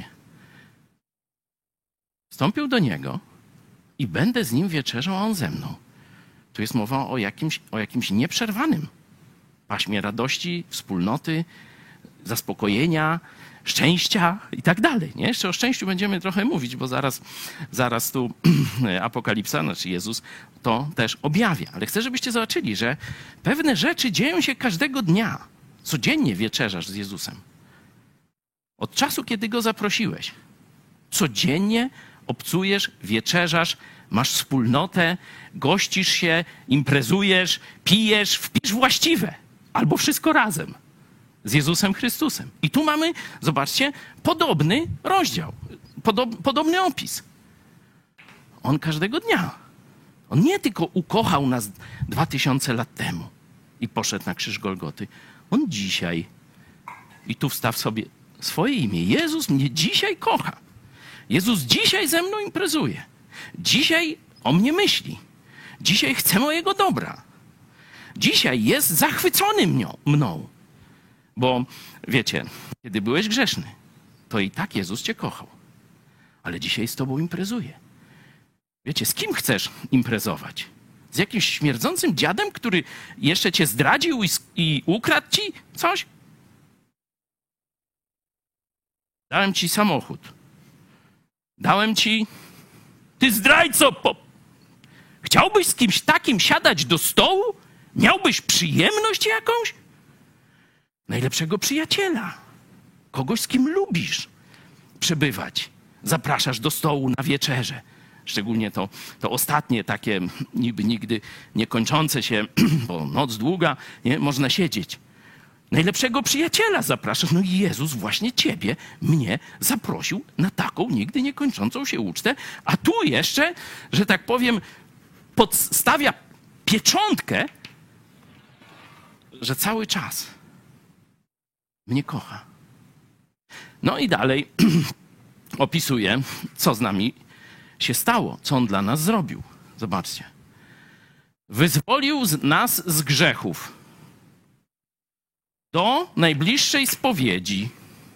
Wstąpił do niego i będę z nim wieczerzał, a on ze mną. Tu jest mowa o jakimś, o jakimś nieprzerwanym paśmie radości, wspólnoty, zaspokojenia, szczęścia i tak dalej. Nie? Jeszcze o szczęściu będziemy trochę mówić, bo zaraz, zaraz tu Apokalipsa, znaczy Jezus, to też objawia. Ale chcę, żebyście zobaczyli, że pewne rzeczy dzieją się każdego dnia. Codziennie wieczerzasz z Jezusem. Od czasu, kiedy Go zaprosiłeś. Codziennie obcujesz, wieczerzasz, masz wspólnotę, gościsz się, imprezujesz, pijesz, wpisz właściwe. Albo wszystko razem. Z Jezusem Chrystusem. I tu mamy, zobaczcie, podobny rozdział, podob, podobny opis. On każdego dnia. On nie tylko ukochał nas dwa tysiące lat temu i poszedł na krzyż Golgoty. On dzisiaj, i tu wstaw sobie swoje imię, Jezus mnie dzisiaj kocha. Jezus dzisiaj ze mną imprezuje. Dzisiaj o mnie myśli. Dzisiaj chce mojego dobra. Dzisiaj jest zachwycony mnią, mną. Bo wiecie, kiedy byłeś grzeszny, to i tak Jezus cię kochał. Ale dzisiaj z tobą imprezuje. Wiecie, z kim chcesz imprezować? Z jakimś śmierdzącym dziadem, który jeszcze cię zdradził i, i ukradł ci coś? Dałem ci samochód. Dałem ci... Ty zdrajco! Po... Chciałbyś z kimś takim siadać do stołu? Miałbyś przyjemność jakąś? Najlepszego przyjaciela. Kogoś, z kim lubisz przebywać. Zapraszasz do stołu na wieczerze. Szczególnie to, to ostatnie takie niby nigdy nie kończące się, bo noc długa, nie? Można siedzieć. Najlepszego przyjaciela zapraszasz. No i Jezus właśnie ciebie, mnie zaprosił na taką nigdy nie kończącą się ucztę, a tu jeszcze, że tak powiem, podstawia pieczątkę, że cały czas mnie kocha. No i dalej opisuje, co z nami się stało, co On dla nas zrobił. Zobaczcie. Wyzwolił nas z grzechów do najbliższej spowiedzi.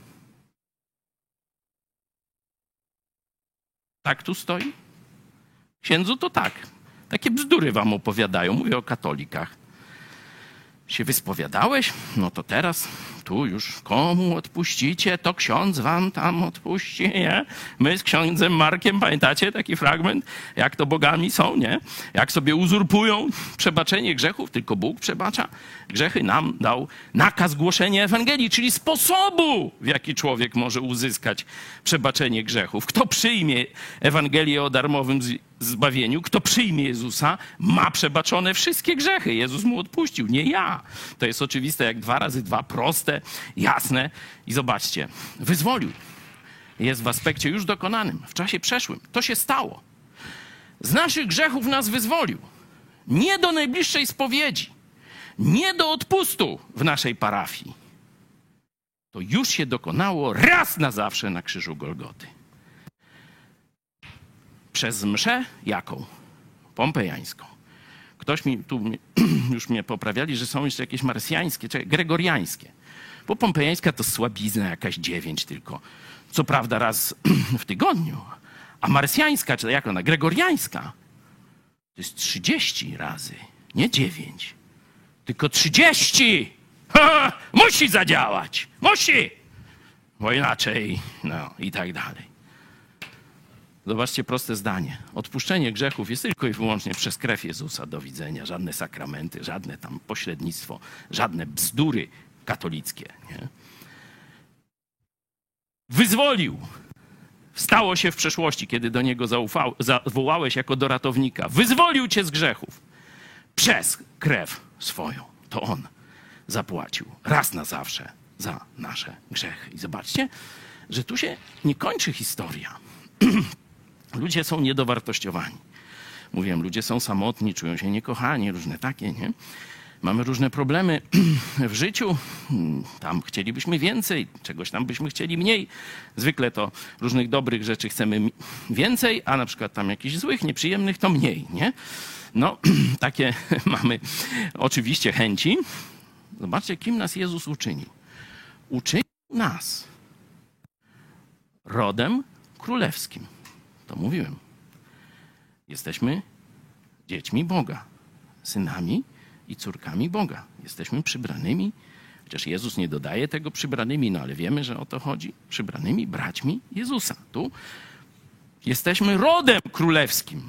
Tak tu stoi? Księdzu to tak. Takie bzdury wam opowiadają. Mówię o katolikach. Się wyspowiadałeś? No to teraz tu już komu odpuścicie, to ksiądz wam tam odpuści, nie? My z księdzem Markiem, pamiętacie taki fragment? Jak to bogami są, nie? Jak sobie uzurpują przebaczenie grzechów, tylko Bóg przebacza grzechy. Nam dał nakaz głoszenia Ewangelii, czyli sposobu, w jaki człowiek może uzyskać przebaczenie grzechów. Kto przyjmie Ewangelię o darmowym zbawieniu, kto przyjmie Jezusa, ma przebaczone wszystkie grzechy. Jezus mu odpuścił, nie ja. To jest oczywiste jak dwa razy dwa, proste, jasne. I zobaczcie, wyzwolił. Jest w aspekcie już dokonanym, w czasie przeszłym. To się stało. Z naszych grzechów nas wyzwolił. Nie do najbliższej spowiedzi, nie do odpustu w naszej parafii. To już się dokonało raz na zawsze na krzyżu Golgoty. Przez mszę jaką? Pompejańską. Ktoś mi tu już mnie poprawiali, że są jeszcze jakieś marsjańskie, czy gregoriańskie. Bo pompejańska to słabizna jakaś dziewięć tylko. Co prawda raz w tygodniu. A marsjańska, czy jak ona, gregoriańska, to jest trzydzieści razy. Nie dziewięć, tylko trzydzieści. Ha, musi zadziałać. Musi. Bo inaczej, no i tak dalej. Zobaczcie proste zdanie. Odpuszczenie grzechów jest tylko i wyłącznie przez krew Jezusa. Do widzenia. Żadne sakramenty, żadne tam pośrednictwo, żadne bzdury katolickie. Nie? Wyzwolił. Stało się w przeszłości, kiedy do Niego zaufał, zawołałeś jako do ratownika. Wyzwolił cię z grzechów przez krew swoją. To On zapłacił raz na zawsze za nasze grzechy. I zobaczcie, że tu się nie kończy historia. Ludzie są niedowartościowani. Mówiłem, ludzie są samotni, czują się niekochani, różne takie, nie? Mamy różne problemy w życiu. Tam chcielibyśmy więcej, czegoś tam byśmy chcieli mniej. Zwykle to różnych dobrych rzeczy chcemy więcej, a na przykład tam jakichś złych, nieprzyjemnych to mniej, nie? No, takie mamy oczywiście chęci. Zobaczcie, kim nas Jezus uczynił. Uczynił nas rodem królewskim. To mówiłem. Jesteśmy dziećmi Boga, synami i córkami Boga. Jesteśmy przybranymi, chociaż Jezus nie dodaje tego przybranymi, no ale wiemy, że o to chodzi. Przybranymi braćmi Jezusa. Tu jesteśmy rodem królewskim.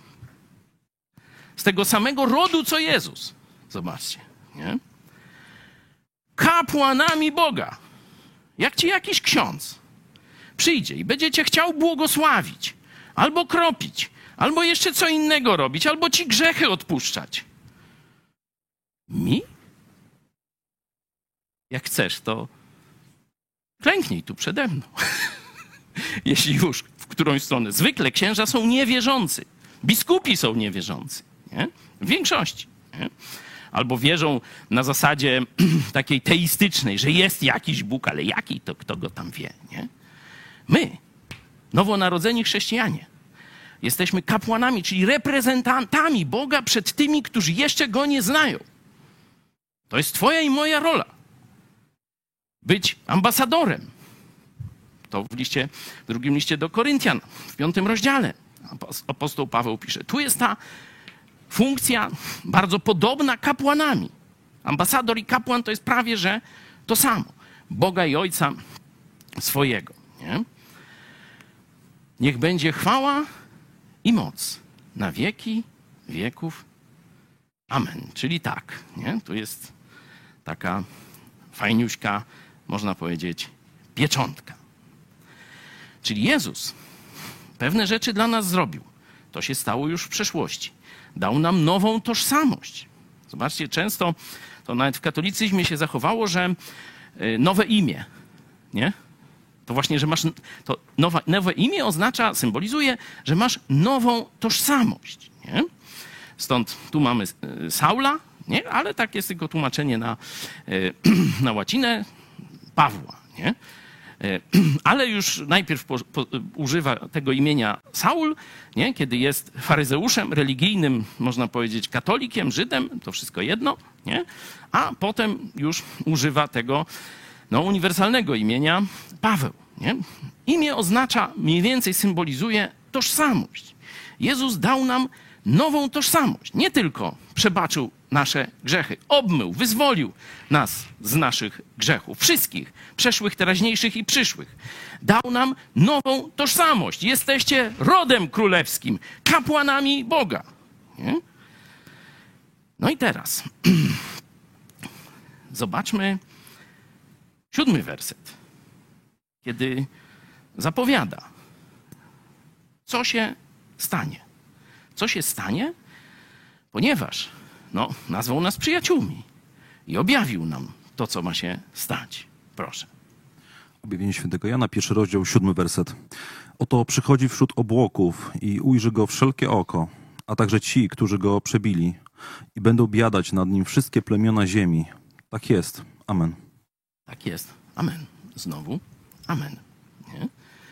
Z tego samego rodu, co Jezus. Zobaczcie, nie? Kapłanami Boga. Jak ci jakiś ksiądz przyjdzie i będzie cię chciał błogosławić, albo kropić, albo jeszcze co innego robić, albo ci grzechy odpuszczać. Mi? Jak chcesz, to klęknij tu przede mną. Jeśli już w którąś stronę. Zwykle księża są niewierzący. Biskupi są niewierzący. Nie? W większości. Nie? Albo wierzą na zasadzie takiej teistycznej, że jest jakiś Bóg, ale jaki, to kto go tam wie. Nie? My, nowonarodzeni chrześcijanie, jesteśmy kapłanami, czyli reprezentantami Boga przed tymi, którzy jeszcze Go nie znają. To jest twoja i moja rola. Być ambasadorem. To w liście, w drugim liście do Koryntian, w piątym rozdziale apostoł Paweł pisze. Tu jest ta funkcja bardzo podobna kapłanami. Ambasador i kapłan to jest prawie, że to samo. Boga i Ojca swojego. Nie? Niech będzie chwała i moc na wieki wieków. Amen. Czyli tak, nie? Tu jest taka fajniuśka, można powiedzieć, pieczątka. Czyli Jezus pewne rzeczy dla nas zrobił. To się stało już w przeszłości. Dał nam nową tożsamość. Zobaczcie, często to nawet w katolicyzmie się zachowało, że nowe imię, nie? To właśnie, że masz to nowe, nowe imię oznacza, symbolizuje, że masz nową tożsamość, nie? Stąd tu mamy Saula, nie? Ale tak jest tylko tłumaczenie na, na łacinę Pawła, nie? Ale już najpierw po, po, używa tego imienia Saul, nie? Kiedy jest faryzeuszem religijnym, można powiedzieć katolikiem, Żydem, to wszystko jedno, nie? A potem już używa tego no, uniwersalnego imienia Paweł. Nie? Imię oznacza, mniej więcej symbolizuje tożsamość. Jezus dał nam nową tożsamość. Nie tylko przebaczył nasze grzechy, obmył, wyzwolił nas z naszych grzechów. Wszystkich, przeszłych, teraźniejszych i przyszłych. Dał nam nową tożsamość. Jesteście rodem królewskim, kapłanami Boga. Nie? No i teraz zobaczmy siódmy werset, kiedy zapowiada, co się stanie. Co się stanie? Ponieważ no, nazwał nas przyjaciółmi i objawił nam to, co ma się stać. Proszę. Objawienie świętego Jana, pierwszy rozdział, siódmy werset. Oto przychodzi wśród obłoków i ujrzy go wszelkie oko, a także ci, którzy go przebili i będą biadać nad nim wszystkie plemiona ziemi. Tak jest. Amen. Tak jest. Amen. Znowu. Amen. Nie?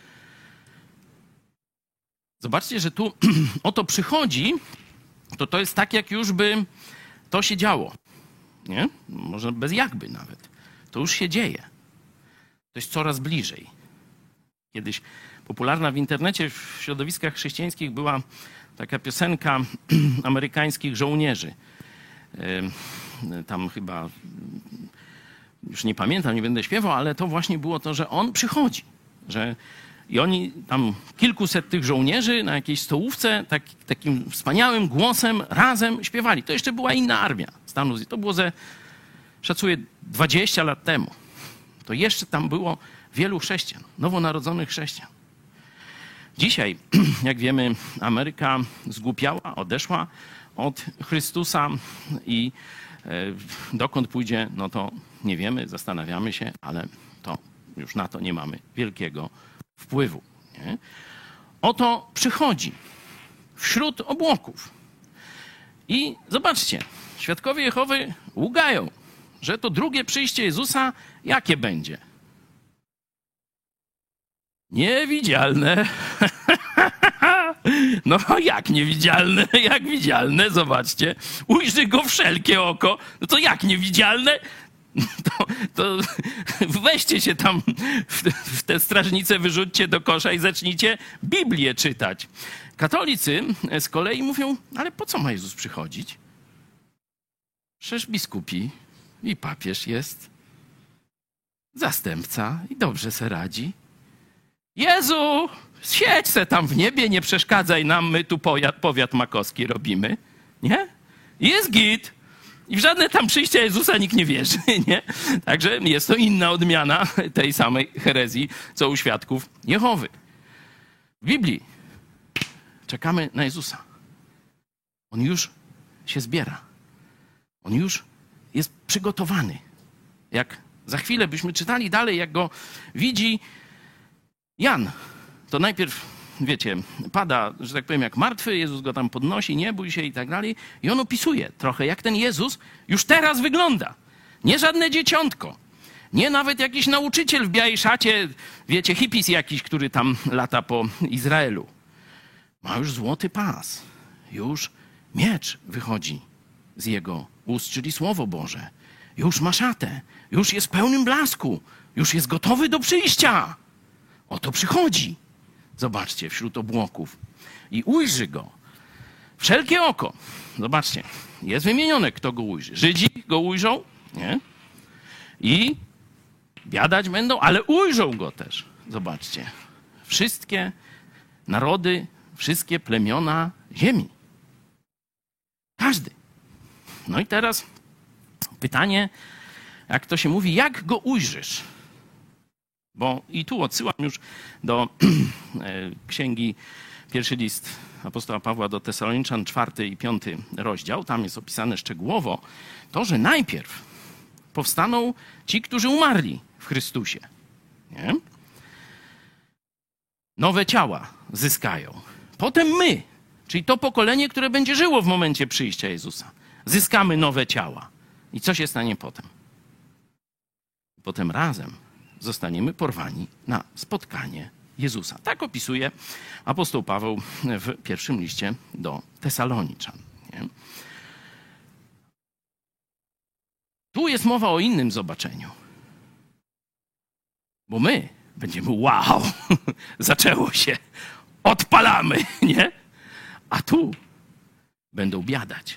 Zobaczcie, że tu oto przychodzi, to to jest tak, jak już by to się działo. Nie? Może bez jakby nawet. To już się dzieje. To jest coraz bliżej. Kiedyś popularna w internecie, w środowiskach chrześcijańskich była taka piosenka amerykańskich żołnierzy. Tam chyba, już nie pamiętam, nie będę śpiewał, ale to właśnie było to, że on przychodzi. Że I oni tam, kilkuset tych żołnierzy na jakiejś stołówce tak, takim wspaniałym głosem razem śpiewali. To jeszcze była inna armia Stanów Zjednoczonych. To było ze, szacuję, dwadzieścia lat temu. To jeszcze tam było wielu chrześcijan, nowonarodzonych chrześcijan. Dzisiaj, jak wiemy, Ameryka zgłupiała, odeszła od Chrystusa i e, dokąd pójdzie, no to nie wiemy, zastanawiamy się, ale to już na to nie mamy wielkiego wpływu. Nie? Oto przychodzi wśród obłoków. I zobaczcie, świadkowie Jehowy ługają, że to drugie przyjście Jezusa jakie będzie? Niewidzialne. No jak niewidzialne? Jak widzialne? Zobaczcie. Ujrzy go wszelkie oko. No to jak niewidzialne? To, to weźcie się tam w, w tę strażnicę, wyrzućcie do kosza i zacznijcie Biblię czytać. Katolicy z kolei mówią, ale po co ma Jezus przychodzić? Przecież biskupi i papież jest. Zastępca i dobrze se radzi. Jezu, siedź se tam w niebie, nie przeszkadzaj nam, my tu powiat, powiat makowski robimy. Nie? Jest git. I w żadne tam przyjścia Jezusa nikt nie wierzy, nie? Także jest to inna odmiana tej samej herezji, co u świadków Jehowy. W Biblii czekamy na Jezusa. On już się zbiera. On już jest przygotowany. Jak za chwilę byśmy czytali dalej, jak go widzi Jan, to najpierw, wiecie, pada, że tak powiem, jak martwy, Jezus go tam podnosi, nie bój się i tak dalej. I on opisuje trochę, jak ten Jezus już teraz wygląda. Nie żadne dzieciątko. Nie nawet jakiś nauczyciel w białej szacie, wiecie, hipis jakiś, który tam lata po Izraelu. Ma już złoty pas. Już miecz wychodzi z jego ust, czyli Słowo Boże. Już ma szatę. Już jest w pełnym blasku. Już jest gotowy do przyjścia. Oto przychodzi. Zobaczcie, wśród obłoków. I ujrzy go wszelkie oko. Zobaczcie, jest wymienione, kto go ujrzy. Żydzi go ujrzą, nie? I biadać będą, ale ujrzą go też. Zobaczcie. Wszystkie narody, wszystkie plemiona ziemi. Każdy. No i teraz pytanie, jak to się mówi, jak go ujrzysz? Bo i tu odsyłam już do księgi, pierwszy list apostoła Pawła do Tesaloniczan, czwarty i piąty rozdział. Tam jest opisane szczegółowo to, że najpierw powstaną ci, którzy umarli w Chrystusie. Nie? Nowe ciała zyskają. Potem my, czyli to pokolenie, które będzie żyło w momencie przyjścia Jezusa, zyskamy nowe ciała. I co się stanie potem? Potem razem zostaniemy porwani na spotkanie Jezusa. Tak opisuje apostoł Paweł w pierwszym liście do Tesaloniczan. Nie? Tu jest mowa o innym zobaczeniu. Bo my będziemy wow, zaczęło się, odpalamy, nie? A tu będą biadać.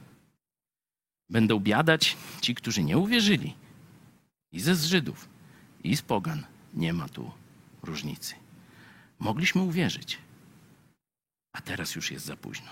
Będą biadać ci, którzy nie uwierzyli. I ze Żydów, i z pogan. Nie ma tu różnicy. Mogliśmy uwierzyć, a teraz już jest za późno.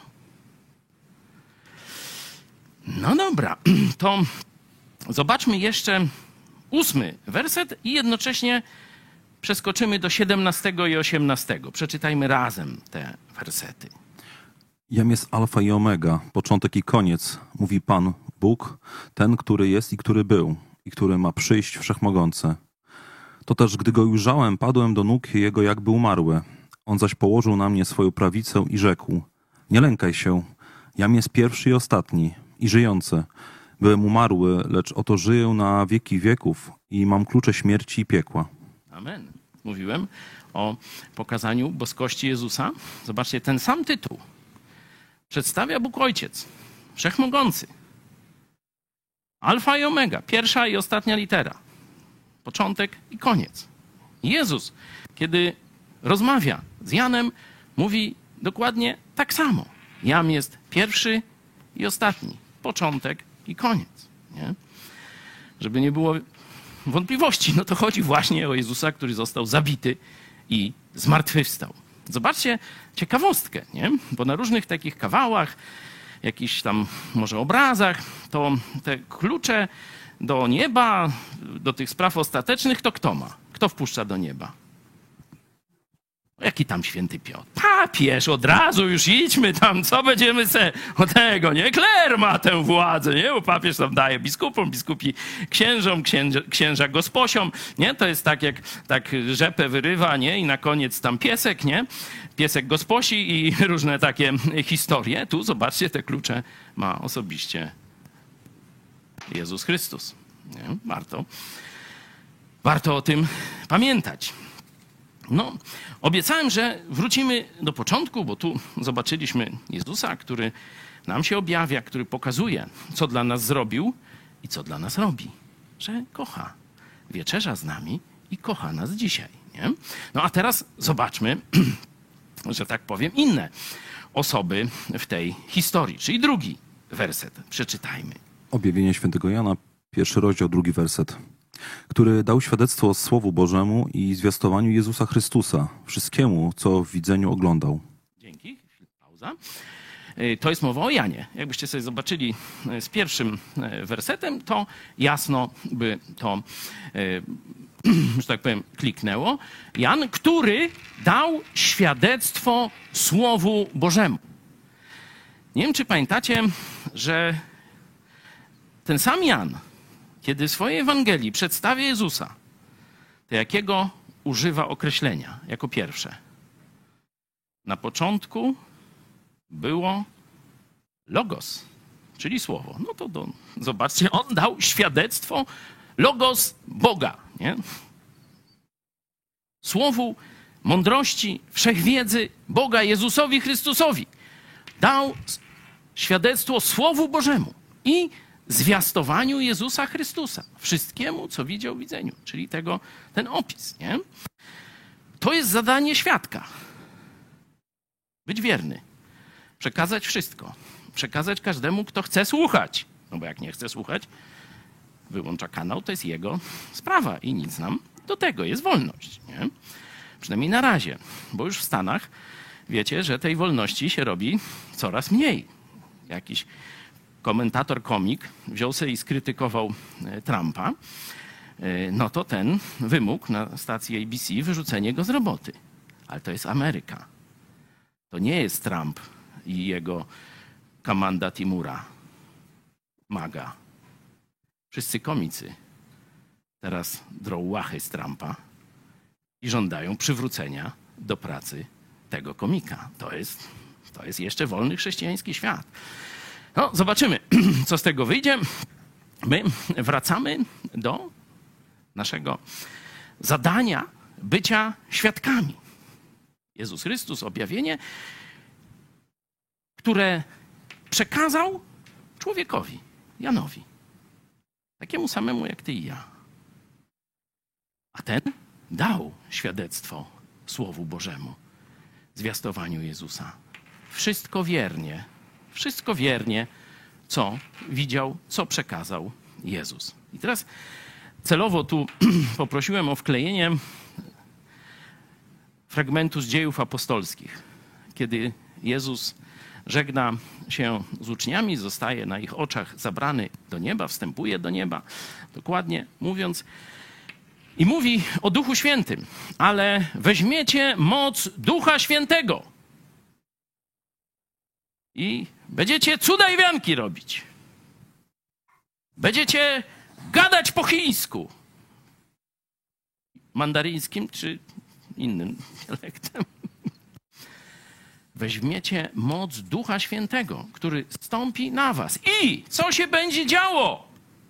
No dobra, to zobaczmy jeszcze ósmy werset i jednocześnie przeskoczymy do siedemnastego i osiemnastego. Przeczytajmy razem te wersety. Jam jest alfa i omega, początek i koniec, mówi Pan Bóg, ten, który jest i który był, i który ma przyjść wszechmogący. To też, gdy go ujrzałem, padłem do nóg jego jakby umarły. On zaś położył na mnie swoją prawicę i rzekł: nie lękaj się, jam jest pierwszy i ostatni, i żyjący. Byłem umarły, lecz oto żyję na wieki wieków i mam klucze śmierci i piekła. Amen. Mówiłem o pokazaniu boskości Jezusa. Zobaczcie, ten sam tytuł przedstawia Bóg Ojciec, Wszechmogący. Alfa i omega, pierwsza i ostatnia litera. Początek i koniec. Jezus, kiedy rozmawia z Janem, mówi dokładnie tak samo. Jam jest pierwszy i ostatni. Początek i koniec. Nie? Żeby nie było wątpliwości, no to chodzi właśnie o Jezusa, który został zabity i zmartwychwstał. Zobaczcie ciekawostkę, nie? Bo na różnych takich kawałach, jakichś tam może obrazach, to te klucze do nieba, do tych spraw ostatecznych, to kto ma? Kto wpuszcza do nieba? Jaki tam święty Piotr? Papież, od razu już idźmy tam, co będziemy se o tego, nie? Kler ma tę władzę, nie? Bo papież tam daje biskupom, biskupi księżom, księża, księża gosposiom, nie? To jest tak, jak tak rzepę wyrywa, nie? I na koniec tam piesek, nie? Piesek gosposi i różne takie historie. Tu, zobaczcie, te klucze ma osobiście Jezus Chrystus, nie? Warto, warto o tym pamiętać. No, obiecałem, że wrócimy do początku, bo tu zobaczyliśmy Jezusa, który nam się objawia, który pokazuje, co dla nas zrobił i co dla nas robi. Że kocha, wieczerza z nami i kocha nas dzisiaj. Nie? No a teraz zobaczmy, że tak powiem, inne osoby w tej historii. Czyli drugi werset. Przeczytajmy. Objawienie świętego Jana, pierwszy rozdział, drugi werset. Który dał świadectwo Słowu Bożemu i zwiastowaniu Jezusa Chrystusa, wszystkiemu, co w widzeniu oglądał. Dzięki. Pauza. To jest mowa o Janie. Jakbyście sobie zobaczyli z pierwszym wersetem, to jasno by to, że tak powiem, kliknęło. Jan, który dał świadectwo Słowu Bożemu. Nie wiem, czy pamiętacie, że ten sam Jan, kiedy w swojej Ewangelii przedstawia Jezusa, to jakiego używa określenia jako pierwsze? Na początku było Logos, czyli Słowo. No to do, zobaczcie, on dał świadectwo Logos Boga, nie? Słowu mądrości, wszechwiedzy Boga, Jezusowi Chrystusowi. Dał świadectwo Słowu Bożemu i zwiastowaniu Jezusa Chrystusa. Wszystkiemu, co widział w widzeniu. Czyli tego, ten opis, nie? To jest zadanie świadka. Być wierny. Przekazać wszystko. Przekazać każdemu, kto chce słuchać. No bo jak nie chce słuchać, wyłącza kanał, to jest jego sprawa i nic nam do tego. Jest wolność, nie? Przynajmniej na razie. Bo już w Stanach wiecie, że tej wolności się robi coraz mniej. Jakiś komentator, komik wziął sobie i skrytykował Trumpa, no to ten wymógł na stacji A B C wyrzucenie go z roboty. Ale to jest Ameryka. To nie jest Trump i jego komanda Timura, maga. Wszyscy komicy teraz drą łachy z Trumpa i żądają przywrócenia do pracy tego komika. To jest, to jest jeszcze wolny chrześcijański świat. No, zobaczymy, co z tego wyjdzie. My wracamy do naszego zadania bycia świadkami. Jezus Chrystus, objawienie, które przekazał człowiekowi, Janowi. Takiemu samemu jak ty i ja. A ten dał świadectwo Słowu Bożemu, zwiastowaniu Jezusa. Wszystko wiernie, wszystko wiernie, co widział, co przekazał Jezus. I teraz celowo tu poprosiłem o wklejenie fragmentu z Dziejów Apostolskich, kiedy Jezus żegna się z uczniami, zostaje na ich oczach zabrany do nieba, wstępuje do nieba, dokładnie mówiąc, i mówi o Duchu Świętym, ale weźmiecie moc Ducha Świętego i będziecie cuda i wianki robić. Będziecie gadać po chińsku, mandaryńskim czy innym dialektem. Weźmiecie moc Ducha Świętego, który stąpi na was. I co się będzie działo?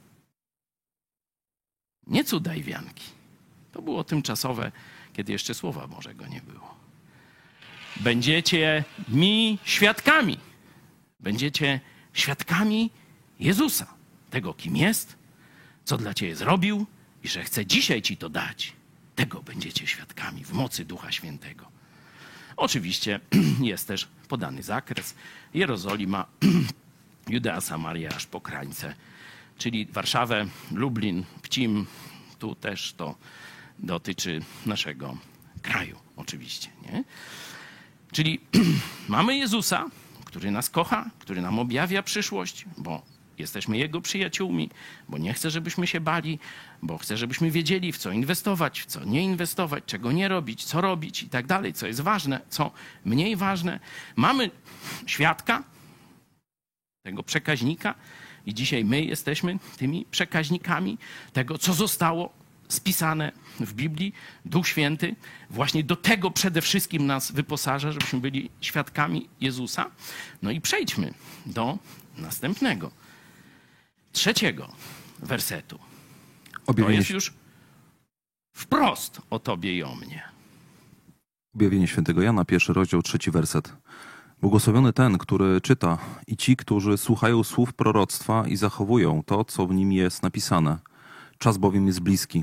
Nie cuda i wianki. To było tymczasowe, kiedy jeszcze Słowa Bożego nie było. Będziecie mi świadkami. Będziecie świadkami Jezusa. Tego, kim jest, co dla ciebie zrobił i że chce dzisiaj ci to dać. Tego będziecie świadkami w mocy Ducha Świętego. Oczywiście jest też podany zakres. Jerozolima, Judea, Samaria, aż po krańce. Czyli Warszawę, Lublin, Pcim. Tu też to dotyczy naszego kraju. oczywiście, nie? Czyli mamy Jezusa, który nas kocha, który nam objawia przyszłość, bo jesteśmy Jego przyjaciółmi, bo nie chce, żebyśmy się bali, bo chce, żebyśmy wiedzieli, w co inwestować, w co nie inwestować, czego nie robić, co robić i tak dalej, co jest ważne, co mniej ważne. Mamy świadka, tego przekaźnika i dzisiaj my jesteśmy tymi przekaźnikami tego, co zostało spisane w Biblii. Duch Święty właśnie do tego przede wszystkim nas wyposaża, żebyśmy byli świadkami Jezusa. No i przejdźmy do następnego, trzeciego wersetu. To jest już wprost o Tobie i o mnie. Objawienie świętego Jana, pierwszy rozdział, trzeci werset. Błogosławiony ten, który czyta i ci, którzy słuchają słów proroctwa i zachowują to, co w nim jest napisane. Czas bowiem jest bliski.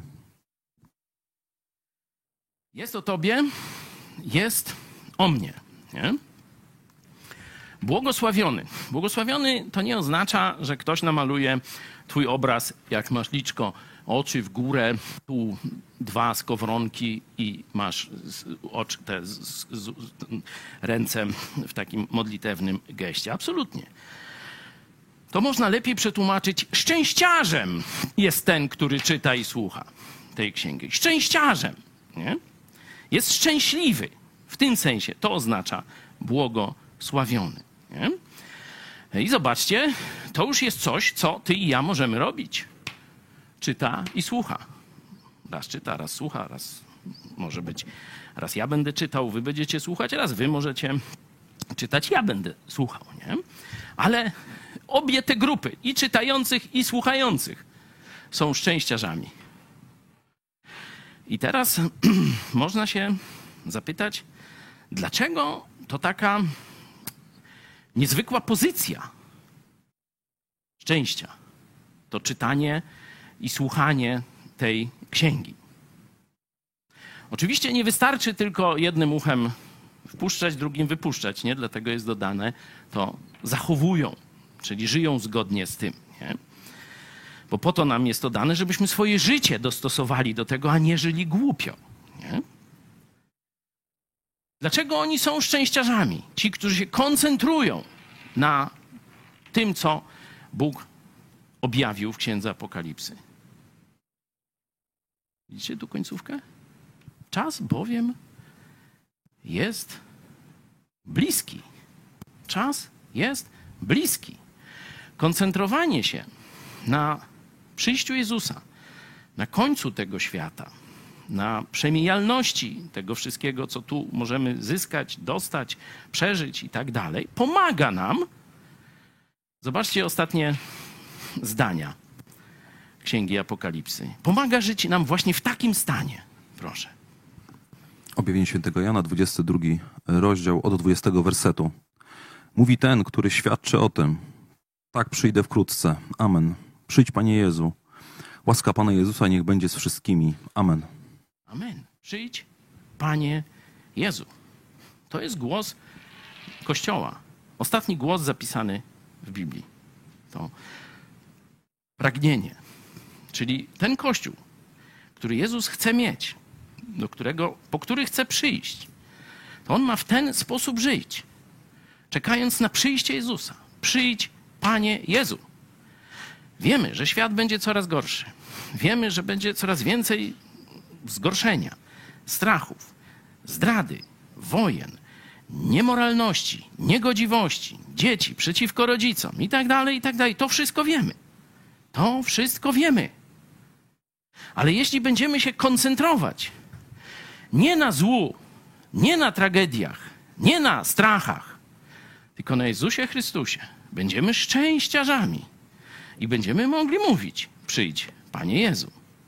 Jest o Tobie, jest o mnie. Nie? Błogosławiony. Błogosławiony to nie oznacza, że ktoś namaluje Twój obraz, jak masz liczko, oczy w górę, tu dwa skowronki i masz oczy, te z, z, z, ręce w takim modlitewnym geście. Absolutnie. To można lepiej przetłumaczyć: szczęściarzem jest ten, który czyta i słucha tej księgi. Szczęściarzem. Nie? Jest szczęśliwy. W tym sensie to oznacza błogosławiony. Nie? I zobaczcie, to już jest coś, co ty i ja możemy robić. Czyta i słucha. Raz czyta, raz słucha, raz może być, raz ja będę czytał, wy będziecie słuchać, raz wy możecie czytać, ja będę słuchał, nie? Ale obie te grupy, i czytających, i słuchających, są szczęściarzami. I teraz można się zapytać, dlaczego to taka niezwykła pozycja szczęścia, to czytanie i słuchanie tej księgi. Oczywiście nie wystarczy tylko jednym uchem wpuszczać, drugim wypuszczać, nie? Dlatego jest dodane, to zachowują, czyli żyją zgodnie z tym, nie? Bo po to nam jest to dane, żebyśmy swoje życie dostosowali do tego, a nie żyli głupio, nie? Dlaczego oni są szczęściarzami? Ci, którzy się koncentrują na tym, co Bóg objawił w Księdze Apokalipsy. Widzicie tu końcówkę? Czas bowiem jest bliski. Czas jest bliski. Koncentrowanie się na przyjściu Jezusa, na końcu tego świata, na przemijalności tego wszystkiego, co tu możemy zyskać, dostać, przeżyć i tak dalej, pomaga nam. Zobaczcie ostatnie zdania Księgi Apokalipsy. Pomaga żyć nam właśnie w takim stanie. Proszę. Objawienie świętego Jana, dwudziesty drugi rozdział, od dwudziestego wersetu. Mówi ten, który świadczy o tym: tak, przyjdę wkrótce. Amen. Przyjdź, Panie Jezu. Łaska Pana Jezusa niech będzie z wszystkimi. Amen. Amen. Przyjdź, Panie Jezu. To jest głos Kościoła. Ostatni głos zapisany w Biblii. To pragnienie. Czyli ten Kościół, który Jezus chce mieć, do którego, po który chce przyjść, to on ma w ten sposób żyć, czekając na przyjście Jezusa. Przyjdź, Panie Jezu. Wiemy, że świat będzie coraz gorszy. Wiemy, że będzie coraz więcej zgorszenia, strachów, zdrady, wojen, niemoralności, niegodziwości, dzieci przeciwko rodzicom i tak dalej, i tak dalej. To wszystko wiemy. To wszystko wiemy. Ale jeśli będziemy się koncentrować nie na złu, nie na tragediach, nie na strachach, tylko na Jezusie Chrystusie, będziemy szczęściarzami i będziemy mogli mówić: przyjdź, Panie Jezu.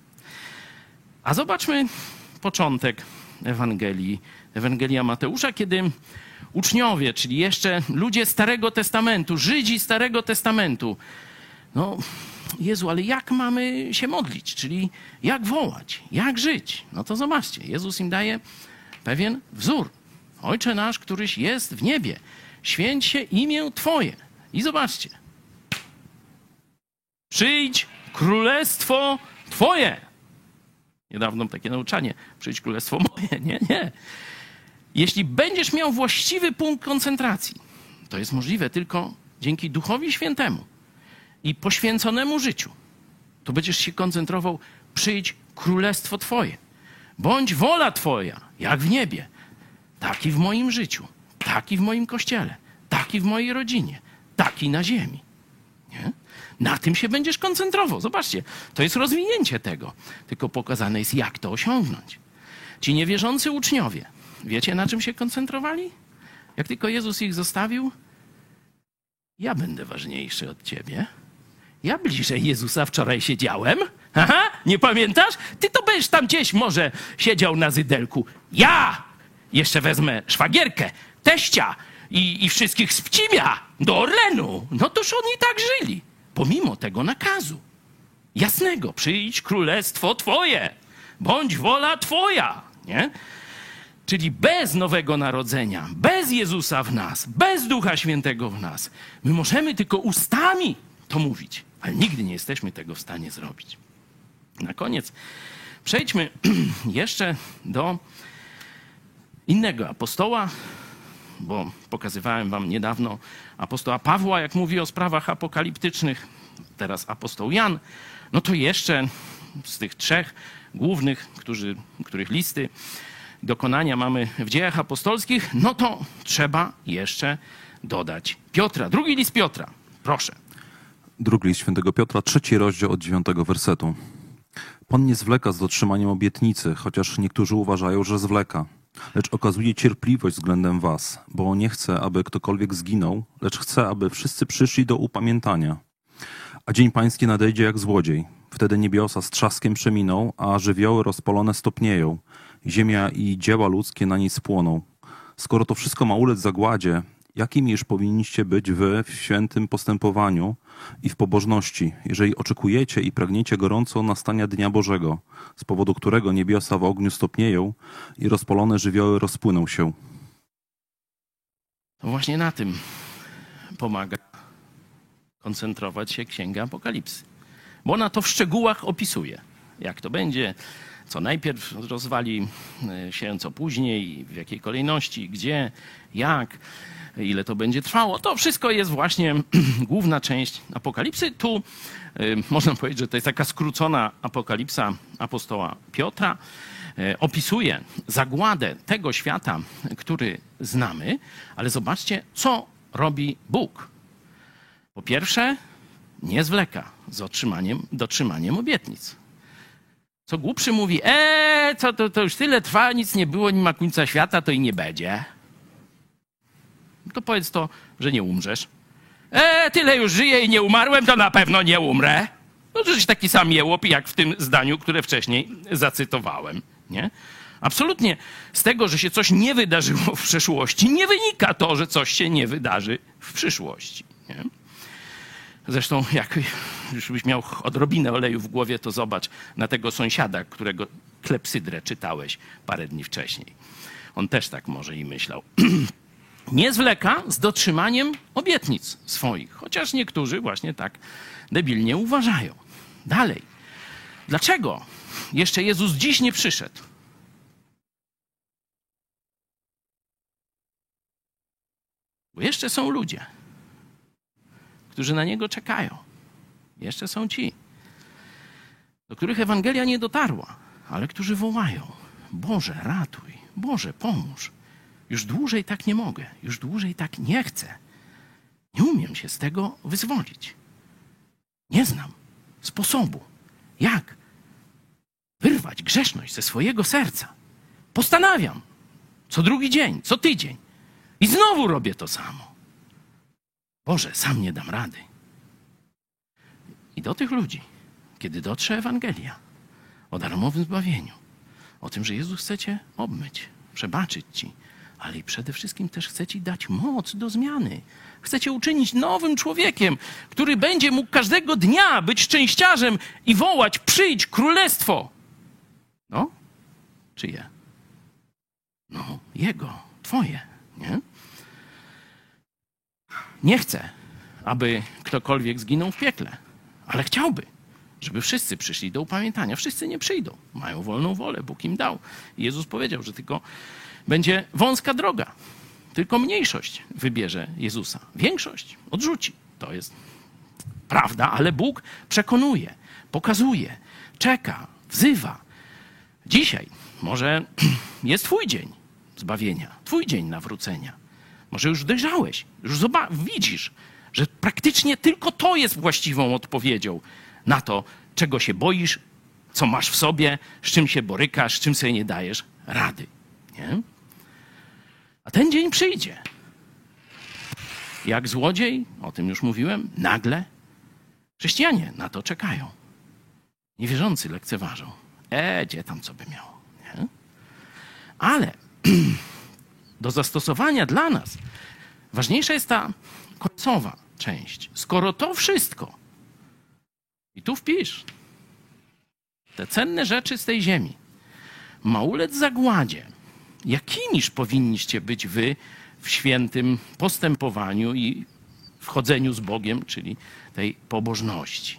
A zobaczmy początek Ewangelii, Ewangelia Mateusza, kiedy uczniowie, czyli jeszcze ludzie Starego Testamentu, Żydzi Starego Testamentu, no Jezu, ale jak mamy się modlić? Czyli jak wołać? Jak żyć? No to zobaczcie, Jezus im daje pewien wzór. Ojcze nasz, któryś jest w niebie, święć się imię Twoje. I zobaczcie. Przyjdź królestwo Twoje. Niedawno takie nauczanie. Przyjdź królestwo moje. Nie, nie. Jeśli będziesz miał właściwy punkt koncentracji, to jest możliwe tylko dzięki Duchowi Świętemu i poświęconemu życiu, to będziesz się koncentrował: przyjdź królestwo Twoje, bądź wola Twoja, jak w niebie, tak i w moim życiu, tak i w moim kościele, tak i w mojej rodzinie, tak i na ziemi. Nie? Na tym się będziesz koncentrował. Zobaczcie, to jest rozwinięcie tego, tylko pokazane jest, jak to osiągnąć. Ci niewierzący uczniowie, wiecie, na czym się koncentrowali? Jak tylko Jezus ich zostawił: ja będę ważniejszy od ciebie. Ja bliżej Jezusa wczoraj siedziałem. Aha, nie pamiętasz? Ty to będziesz tam gdzieś może siedział na zydelku. Ja jeszcze wezmę szwagierkę, teścia i, i wszystkich z Pcimia do Orlenu. No toż oni tak żyli, pomimo tego nakazu jasnego: przyjdź królestwo Twoje, bądź wola Twoja. Nie? Czyli bez nowego narodzenia, bez Jezusa w nas, bez Ducha Świętego w nas, my możemy tylko ustami to mówić, ale nigdy nie jesteśmy tego w stanie zrobić. Na koniec przejdźmy jeszcze do innego apostoła, bo pokazywałem wam niedawno apostoła Pawła, jak mówi o sprawach apokaliptycznych. Teraz apostoł Jan. No to jeszcze z tych trzech głównych, którzy, których listy dokonania mamy w Dziejach Apostolskich, no to trzeba jeszcze dodać Piotra. Drugi list Piotra. Proszę. Drugi list świętego Piotra, trzeci rozdział od dziewiątego wersetu. Pan nie zwleka z dotrzymaniem obietnicy, chociaż niektórzy uważają, że zwleka. Lecz okazuje cierpliwość względem was, bo nie chce, aby ktokolwiek zginął, lecz chce, aby wszyscy przyszli do upamiętania. A dzień pański nadejdzie jak złodziej. Wtedy niebiosa z trzaskiem przeminą, a żywioły rozpalone stopnieją. Ziemia i dzieła ludzkie na niej spłoną. Skoro to wszystko ma ulec zagładzie, jakimi już powinniście być wy w świętym postępowaniu i w pobożności, jeżeli oczekujecie i pragniecie gorąco nastania Dnia Bożego, z powodu którego niebiosa w ogniu stopnieją i rozpalone żywioły rozpłyną się. To właśnie na tym pomaga koncentrować się Księga Apokalipsy. Bo ona to w szczegółach opisuje. Jak to będzie, co najpierw rozwali się, co później, w jakiej kolejności, gdzie, jak, ile to będzie trwało. To wszystko jest właśnie główna część Apokalipsy. Tu y, można powiedzieć, że to jest taka skrócona apokalipsa apostoła Piotra. Y, opisuje zagładę tego świata, który znamy, ale zobaczcie, co robi Bóg. Po pierwsze, nie zwleka z otrzymaniem, dotrzymaniem obietnic. Co głupszy mówi: eee, co to, to już tyle trwa, nic nie było, nie ma końca świata, to i nie będzie. To powiedz to, że nie umrzesz. Eee, tyle już żyję i nie umarłem, to na pewno nie umrę. No to jest taki sam jełop, jak w tym zdaniu, które wcześniej zacytowałem. Nie? Absolutnie z tego, że się coś nie wydarzyło w przeszłości, nie wynika to, że coś się nie wydarzy w przyszłości. Nie? Zresztą jak już byś miał odrobinę oleju w głowie, to zobacz na tego sąsiada, którego klepsydrę czytałeś parę dni wcześniej. On też tak może i myślał. Nie zwleka z dotrzymaniem obietnic swoich, chociaż niektórzy właśnie tak debilnie uważają. Dalej. Dlaczego jeszcze Jezus dziś nie przyszedł? Bo jeszcze są ludzie, którzy na Niego czekają. Jeszcze są ci, do których Ewangelia nie dotarła, ale którzy wołają: Boże, ratuj, Boże, pomóż. Już dłużej tak nie mogę, już dłużej tak nie chcę. Nie umiem się z tego wyzwolić. Nie znam sposobu, jak wyrwać grzeszność ze swojego serca. Postanawiam co drugi dzień, co tydzień i znowu robię to samo. Boże, sam nie dam rady. I do tych ludzi, kiedy dotrze Ewangelia o darmowym zbawieniu, o tym, że Jezus chce cię obmyć, przebaczyć ci, ale i przede wszystkim też chce ci dać moc do zmiany. Chce cię uczynić nowym człowiekiem, który będzie mógł każdego dnia być szczęściarzem i wołać: przyjdź królestwo. No, czyje? No, Jego, twoje, nie? Nie chcę, aby ktokolwiek zginął w piekle, ale chciałby, żeby wszyscy przyszli do upamiętania. Wszyscy nie przyjdą. Mają wolną wolę, Bóg im dał. I Jezus powiedział, że tylko będzie wąska droga. Tylko mniejszość wybierze Jezusa. Większość odrzuci. To jest prawda, ale Bóg przekonuje, pokazuje, czeka, wzywa. Dzisiaj może jest twój dzień zbawienia, twój dzień nawrócenia. Może już dojrzałeś, już zoba- widzisz, że praktycznie tylko to jest właściwą odpowiedzią na to, czego się boisz, co masz w sobie, z czym się borykasz, z czym sobie nie dajesz rady. Nie? A ten dzień przyjdzie. Jak złodziej, o tym już mówiłem, nagle chrześcijanie na to czekają. Niewierzący lekceważą. E, gdzie tam co by miało. Nie? Ale do zastosowania dla nas ważniejsza jest ta końcowa część. Skoro to wszystko, i tu wpisz, te cenne rzeczy z tej ziemi ma ulec zagładzie, jakimiż powinniście być wy w świętym postępowaniu i wchodzeniu z Bogiem, czyli tej pobożności.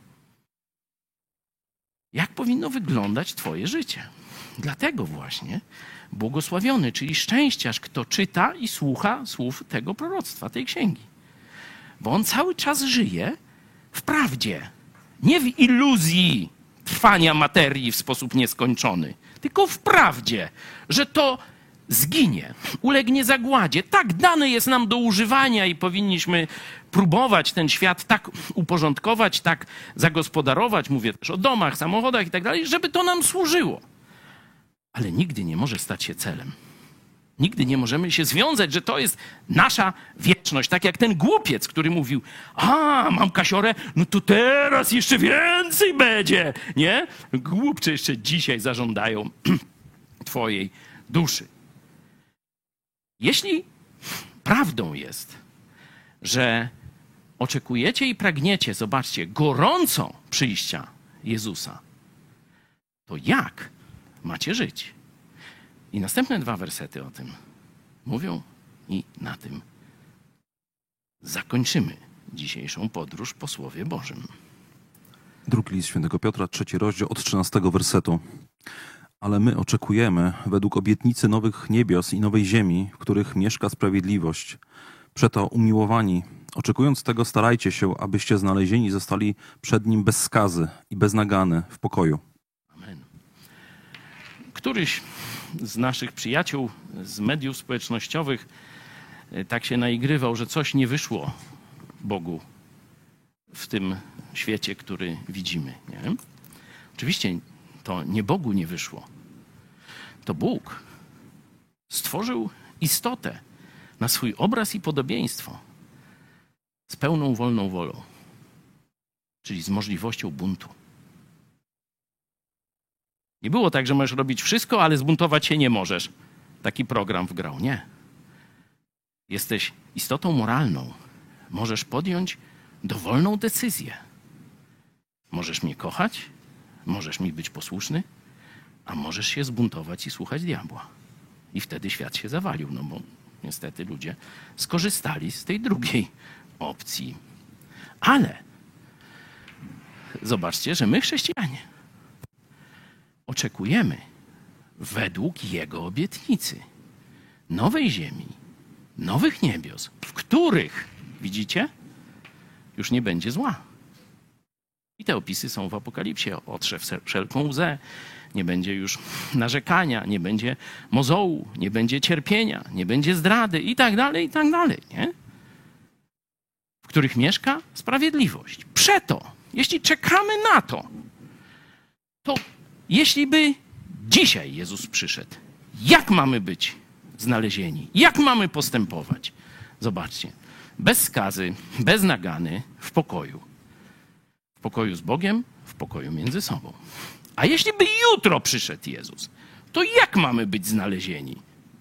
Jak powinno wyglądać twoje życie? Dlatego właśnie błogosławiony, czyli szczęściarz, kto czyta i słucha słów tego proroctwa, tej księgi. Bo on cały czas żyje w prawdzie, nie w iluzji trwania materii w sposób nieskończony, tylko w prawdzie, że to zginie, ulegnie zagładzie. Tak dane jest nam do używania i powinniśmy próbować ten świat tak uporządkować, tak zagospodarować, mówię też o domach, samochodach i tak dalej, żeby to nam służyło. Ale nigdy nie może stać się celem. Nigdy nie możemy się związać, że to jest nasza wieczność. Tak jak ten głupiec, który mówił, a, mam kasiorę, no to teraz jeszcze więcej będzie, nie? Głupcze jeszcze dzisiaj zażądają twojej duszy. Jeśli prawdą jest, że oczekujecie i pragniecie, zobaczcie, gorąco przyjścia Jezusa, to jak macie żyć? I następne dwa wersety o tym mówią i na tym zakończymy dzisiejszą podróż po Słowie Bożym. Drugi list świętego Piotra, trzeci rozdział od trzynastego wersetu. Ale my oczekujemy według obietnicy nowych niebios i nowej ziemi, w których mieszka sprawiedliwość. Przeto umiłowani, oczekując tego, starajcie się, abyście znalezieni zostali przed Nim bez skazy i bez nagany w pokoju. Amen. Któryś z naszych przyjaciół z mediów społecznościowych tak się naigrywał, że coś nie wyszło Bogu w tym świecie, który widzimy. Nie? Oczywiście to nie Bogu nie wyszło. To Bóg stworzył istotę na swój obraz i podobieństwo z pełną wolną wolą, czyli z możliwością buntu. Nie było tak, że możesz robić wszystko, ale zbuntować się nie możesz. Taki program wgrał. Nie. Jesteś istotą moralną. Możesz podjąć dowolną decyzję. Możesz mnie kochać, możesz mi być posłuszny, a możesz się zbuntować i słuchać diabła. I wtedy świat się zawalił, no bo niestety ludzie skorzystali z tej drugiej opcji. Ale zobaczcie, że my, chrześcijanie, oczekujemy według Jego obietnicy nowej ziemi, nowych niebios, w których, widzicie, już nie będzie zła. I te opisy są w Apokalipsie. Otrze wszelką łzę, nie będzie już narzekania, nie będzie mozołu, nie będzie cierpienia, nie będzie zdrady i tak dalej, i tak dalej, nie? W których mieszka sprawiedliwość. Przeto, jeśli czekamy na to, to jeśli by dzisiaj Jezus przyszedł, jak mamy być znalezieni? Jak mamy postępować? Zobaczcie, bez skazy, bez nagany, w pokoju. W pokoju z Bogiem, w pokoju między sobą. A jeśli by jutro przyszedł Jezus, to jak mamy być znalezieni?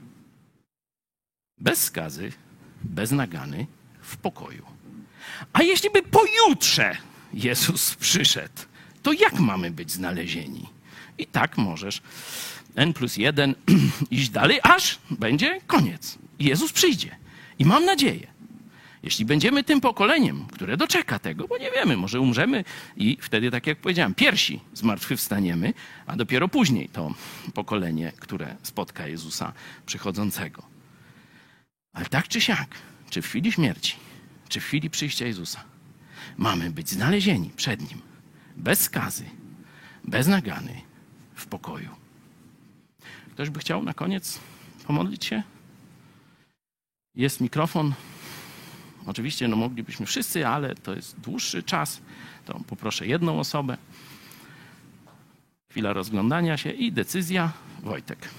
Bez skazy, bez nagany, w pokoju. A jeśli by pojutrze Jezus przyszedł, to jak mamy być znalezieni? I tak możesz N plus jeden iść dalej, aż będzie koniec. Jezus przyjdzie. I mam nadzieję, Jeśli będziemy tym pokoleniem, które doczeka tego, bo nie wiemy, może umrzemy i wtedy, tak jak powiedziałem, pierwsi zmartwychwstaniemy, a dopiero później to pokolenie, które spotka Jezusa przychodzącego. Ale tak czy siak, czy w chwili śmierci, czy w chwili przyjścia Jezusa, mamy być znalezieni przed Nim, bez skazy, bez nagany, w pokoju. Ktoś by chciał na koniec pomodlić się? Jest mikrofon. Oczywiście no moglibyśmy wszyscy, ale to jest dłuższy czas. To poproszę jedną osobę. Chwila rozglądania się i decyzja. Wojtek.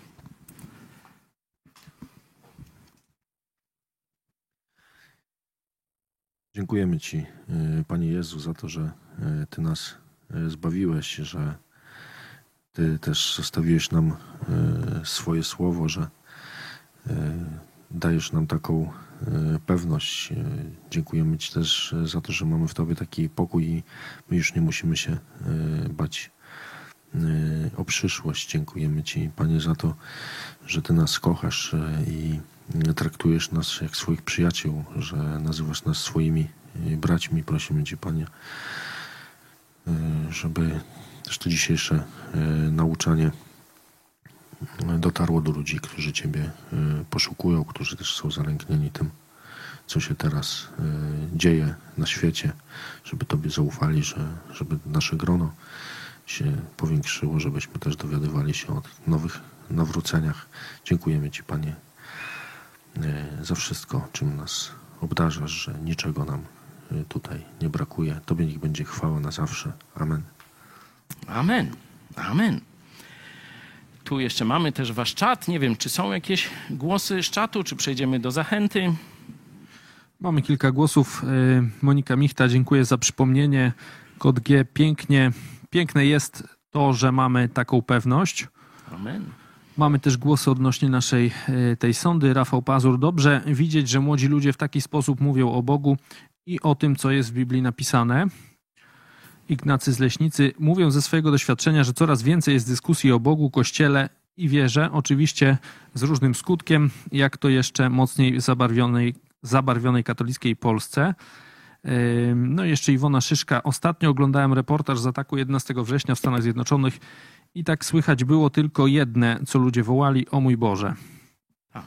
Dziękujemy Ci, Panie Jezu, za to, że Ty nas zbawiłeś, że Ty też zostawiłeś nam swoje słowo, że dajesz nam taką pewność. Dziękujemy Ci też za to, że mamy w Tobie taki pokój i my już nie musimy się bać o przyszłość. Dziękujemy Ci, Panie, za to, że Ty nas kochasz i traktujesz nas jak swoich przyjaciół, że nazywasz nas swoimi braćmi. Prosimy Cię, Panie, żeby też to dzisiejsze nauczanie dotarło do ludzi, którzy Ciebie poszukują, którzy też są zalęknieni tym, co się teraz dzieje na świecie, żeby Tobie zaufali, że, żeby nasze grono się powiększyło, żebyśmy też dowiadywali się o nowych nawróceniach. Dziękujemy Ci, Panie, za wszystko, czym nas obdarzasz, że niczego nam tutaj nie brakuje. Tobie niech będzie chwała na zawsze. Amen. Amen. Amen. Tu jeszcze mamy też wasz czat. Nie wiem, czy są jakieś głosy z czatu, czy przejdziemy do zachęty. Mamy kilka głosów. Monika Michta, dziękuję za przypomnienie. Kod G, pięknie. Piękne jest to, że mamy taką pewność. Amen. Mamy też głosy odnośnie naszej tej sądy. Rafał Pazur, dobrze widzieć, że młodzi ludzie w taki sposób mówią o Bogu i o tym, co jest w Biblii napisane. Ignacy z Leśnicy, mówią ze swojego doświadczenia, że coraz więcej jest dyskusji o Bogu, Kościele i wierze, oczywiście z różnym skutkiem, jak to jeszcze mocniej zabarwionej, zabarwionej katolickiej Polsce. No i jeszcze Iwona Szyszka. Ostatnio oglądałem reportaż z ataku jedenastego września w Stanach Zjednoczonych i tak słychać było tylko jedne, co ludzie wołali: o mój Boże. A.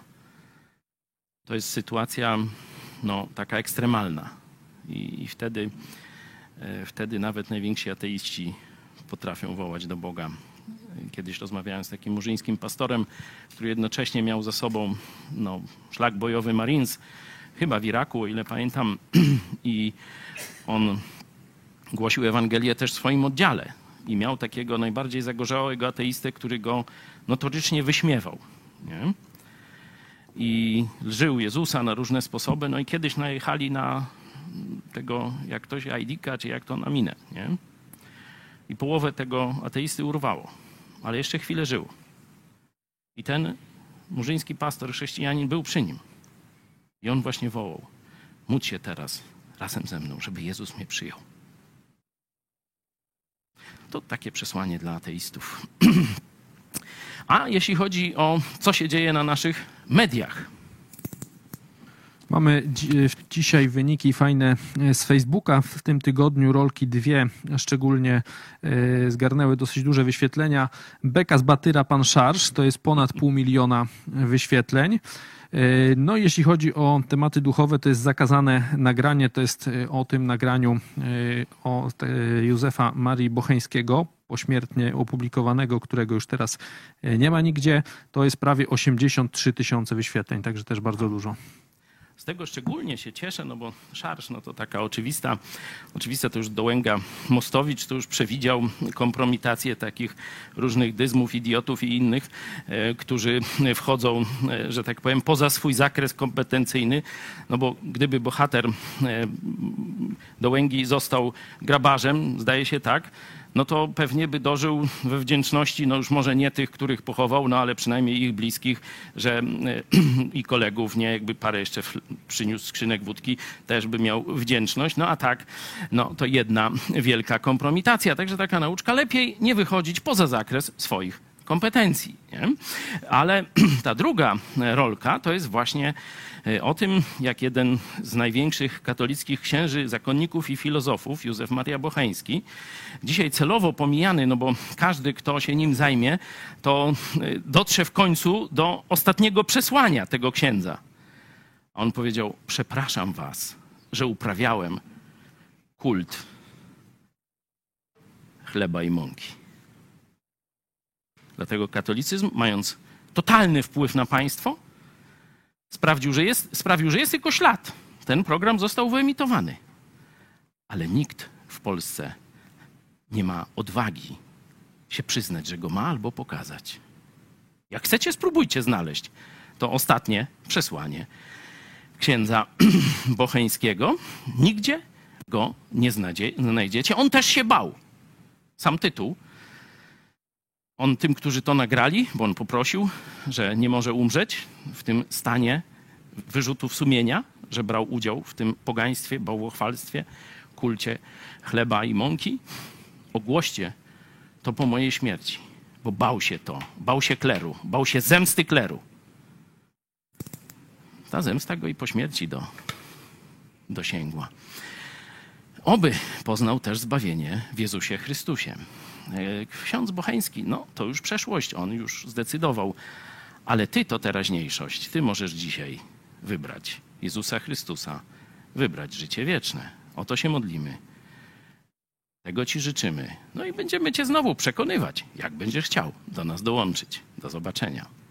To jest sytuacja no, taka ekstremalna i, i wtedy Wtedy nawet najwięksi ateiści potrafią wołać do Boga. Kiedyś rozmawiałem z takim murzyńskim pastorem, który jednocześnie miał za sobą no, szlak bojowy Marines, chyba w Iraku, o ile pamiętam, i on głosił Ewangelię też w swoim oddziale. I miał takiego najbardziej zagorzałego ateistę, który go notorycznie wyśmiewał. Nie? I lżył Jezusa na różne sposoby. No i kiedyś najechali na tego, jak ktoś Ajdika, czy jak to na minę, nie? I połowę tego ateisty urwało, ale jeszcze chwilę żył. I ten murzyński pastor, chrześcijanin był przy nim. I on właśnie wołał: módl się teraz razem ze mną, żeby Jezus mnie przyjął. To takie przesłanie dla ateistów. A jeśli chodzi o co się dzieje na naszych mediach. Mamy dzisiaj wyniki fajne z Facebooka. W tym tygodniu rolki dwie szczególnie zgarnęły dosyć duże wyświetlenia. Beka z Batyra, pan Szarż, to jest ponad pół miliona wyświetleń. No i jeśli chodzi o tematy duchowe, to jest zakazane nagranie. To jest o tym nagraniu o Józefa Marii Bocheńskiego, pośmiertnie opublikowanego, którego już teraz nie ma nigdzie. To jest prawie osiemdziesiąt trzy tysiące wyświetleń, także też bardzo dużo. Z tego szczególnie się cieszę, no bo Szarż, no to taka oczywista, oczywista to już Dołęga Mostowicz to już przewidział kompromitację takich różnych dyzmów, idiotów i innych, e, którzy wchodzą, e, że tak powiem, poza swój zakres kompetencyjny, no bo gdyby bohater e, Dołęgi został grabarzem, zdaje się tak, no to pewnie by dożył we wdzięczności, no już może nie tych, których pochował, no ale przynajmniej ich bliskich, że i kolegów, nie, jakby parę jeszcze przyniósł skrzynek wódki, też by miał wdzięczność. No a tak, no to jedna wielka kompromitacja. Także taka nauczka, lepiej nie wychodzić poza zakres swoich kompetencji. Nie? Ale ta druga rolka to jest właśnie o tym, jak jeden z największych katolickich księży, zakonników i filozofów, Józef Maria Bocheński, dzisiaj celowo pomijany, no bo każdy, kto się nim zajmie, to dotrze w końcu do ostatniego przesłania tego księdza. On powiedział: przepraszam was, że uprawiałem kult chleba i mąki. Dlatego katolicyzm, mając totalny wpływ na państwo, sprawdził, że jest, sprawił, że jest tylko ślad. Ten program został wyemitowany. Ale nikt w Polsce nie ma odwagi się przyznać, że go ma, albo pokazać. Jak chcecie, spróbujcie znaleźć to ostatnie przesłanie księdza Bocheńskiego. Nigdzie go nie znajdziecie. On też się bał. Sam tytuł. On tym, którzy to nagrali, bo on poprosił, że nie może umrzeć w tym stanie wyrzutów sumienia, że brał udział w tym pogaństwie, bałwochwalstwie, kulcie chleba i mąki. Ogłoście to po mojej śmierci, bo bał się to, bał się kleru, bał się zemsty kleru. Ta zemsta go i po śmierci do, dosięgła. Oby poznał też zbawienie w Jezusie Chrystusie. Ksiądz Bocheński, no to już przeszłość, on już zdecydował, ale ty to teraźniejszość, ty możesz dzisiaj wybrać Jezusa Chrystusa, wybrać życie wieczne. O to się modlimy. Tego ci życzymy. No i będziemy cię znowu przekonywać, jak będziesz chciał do nas dołączyć. Do zobaczenia.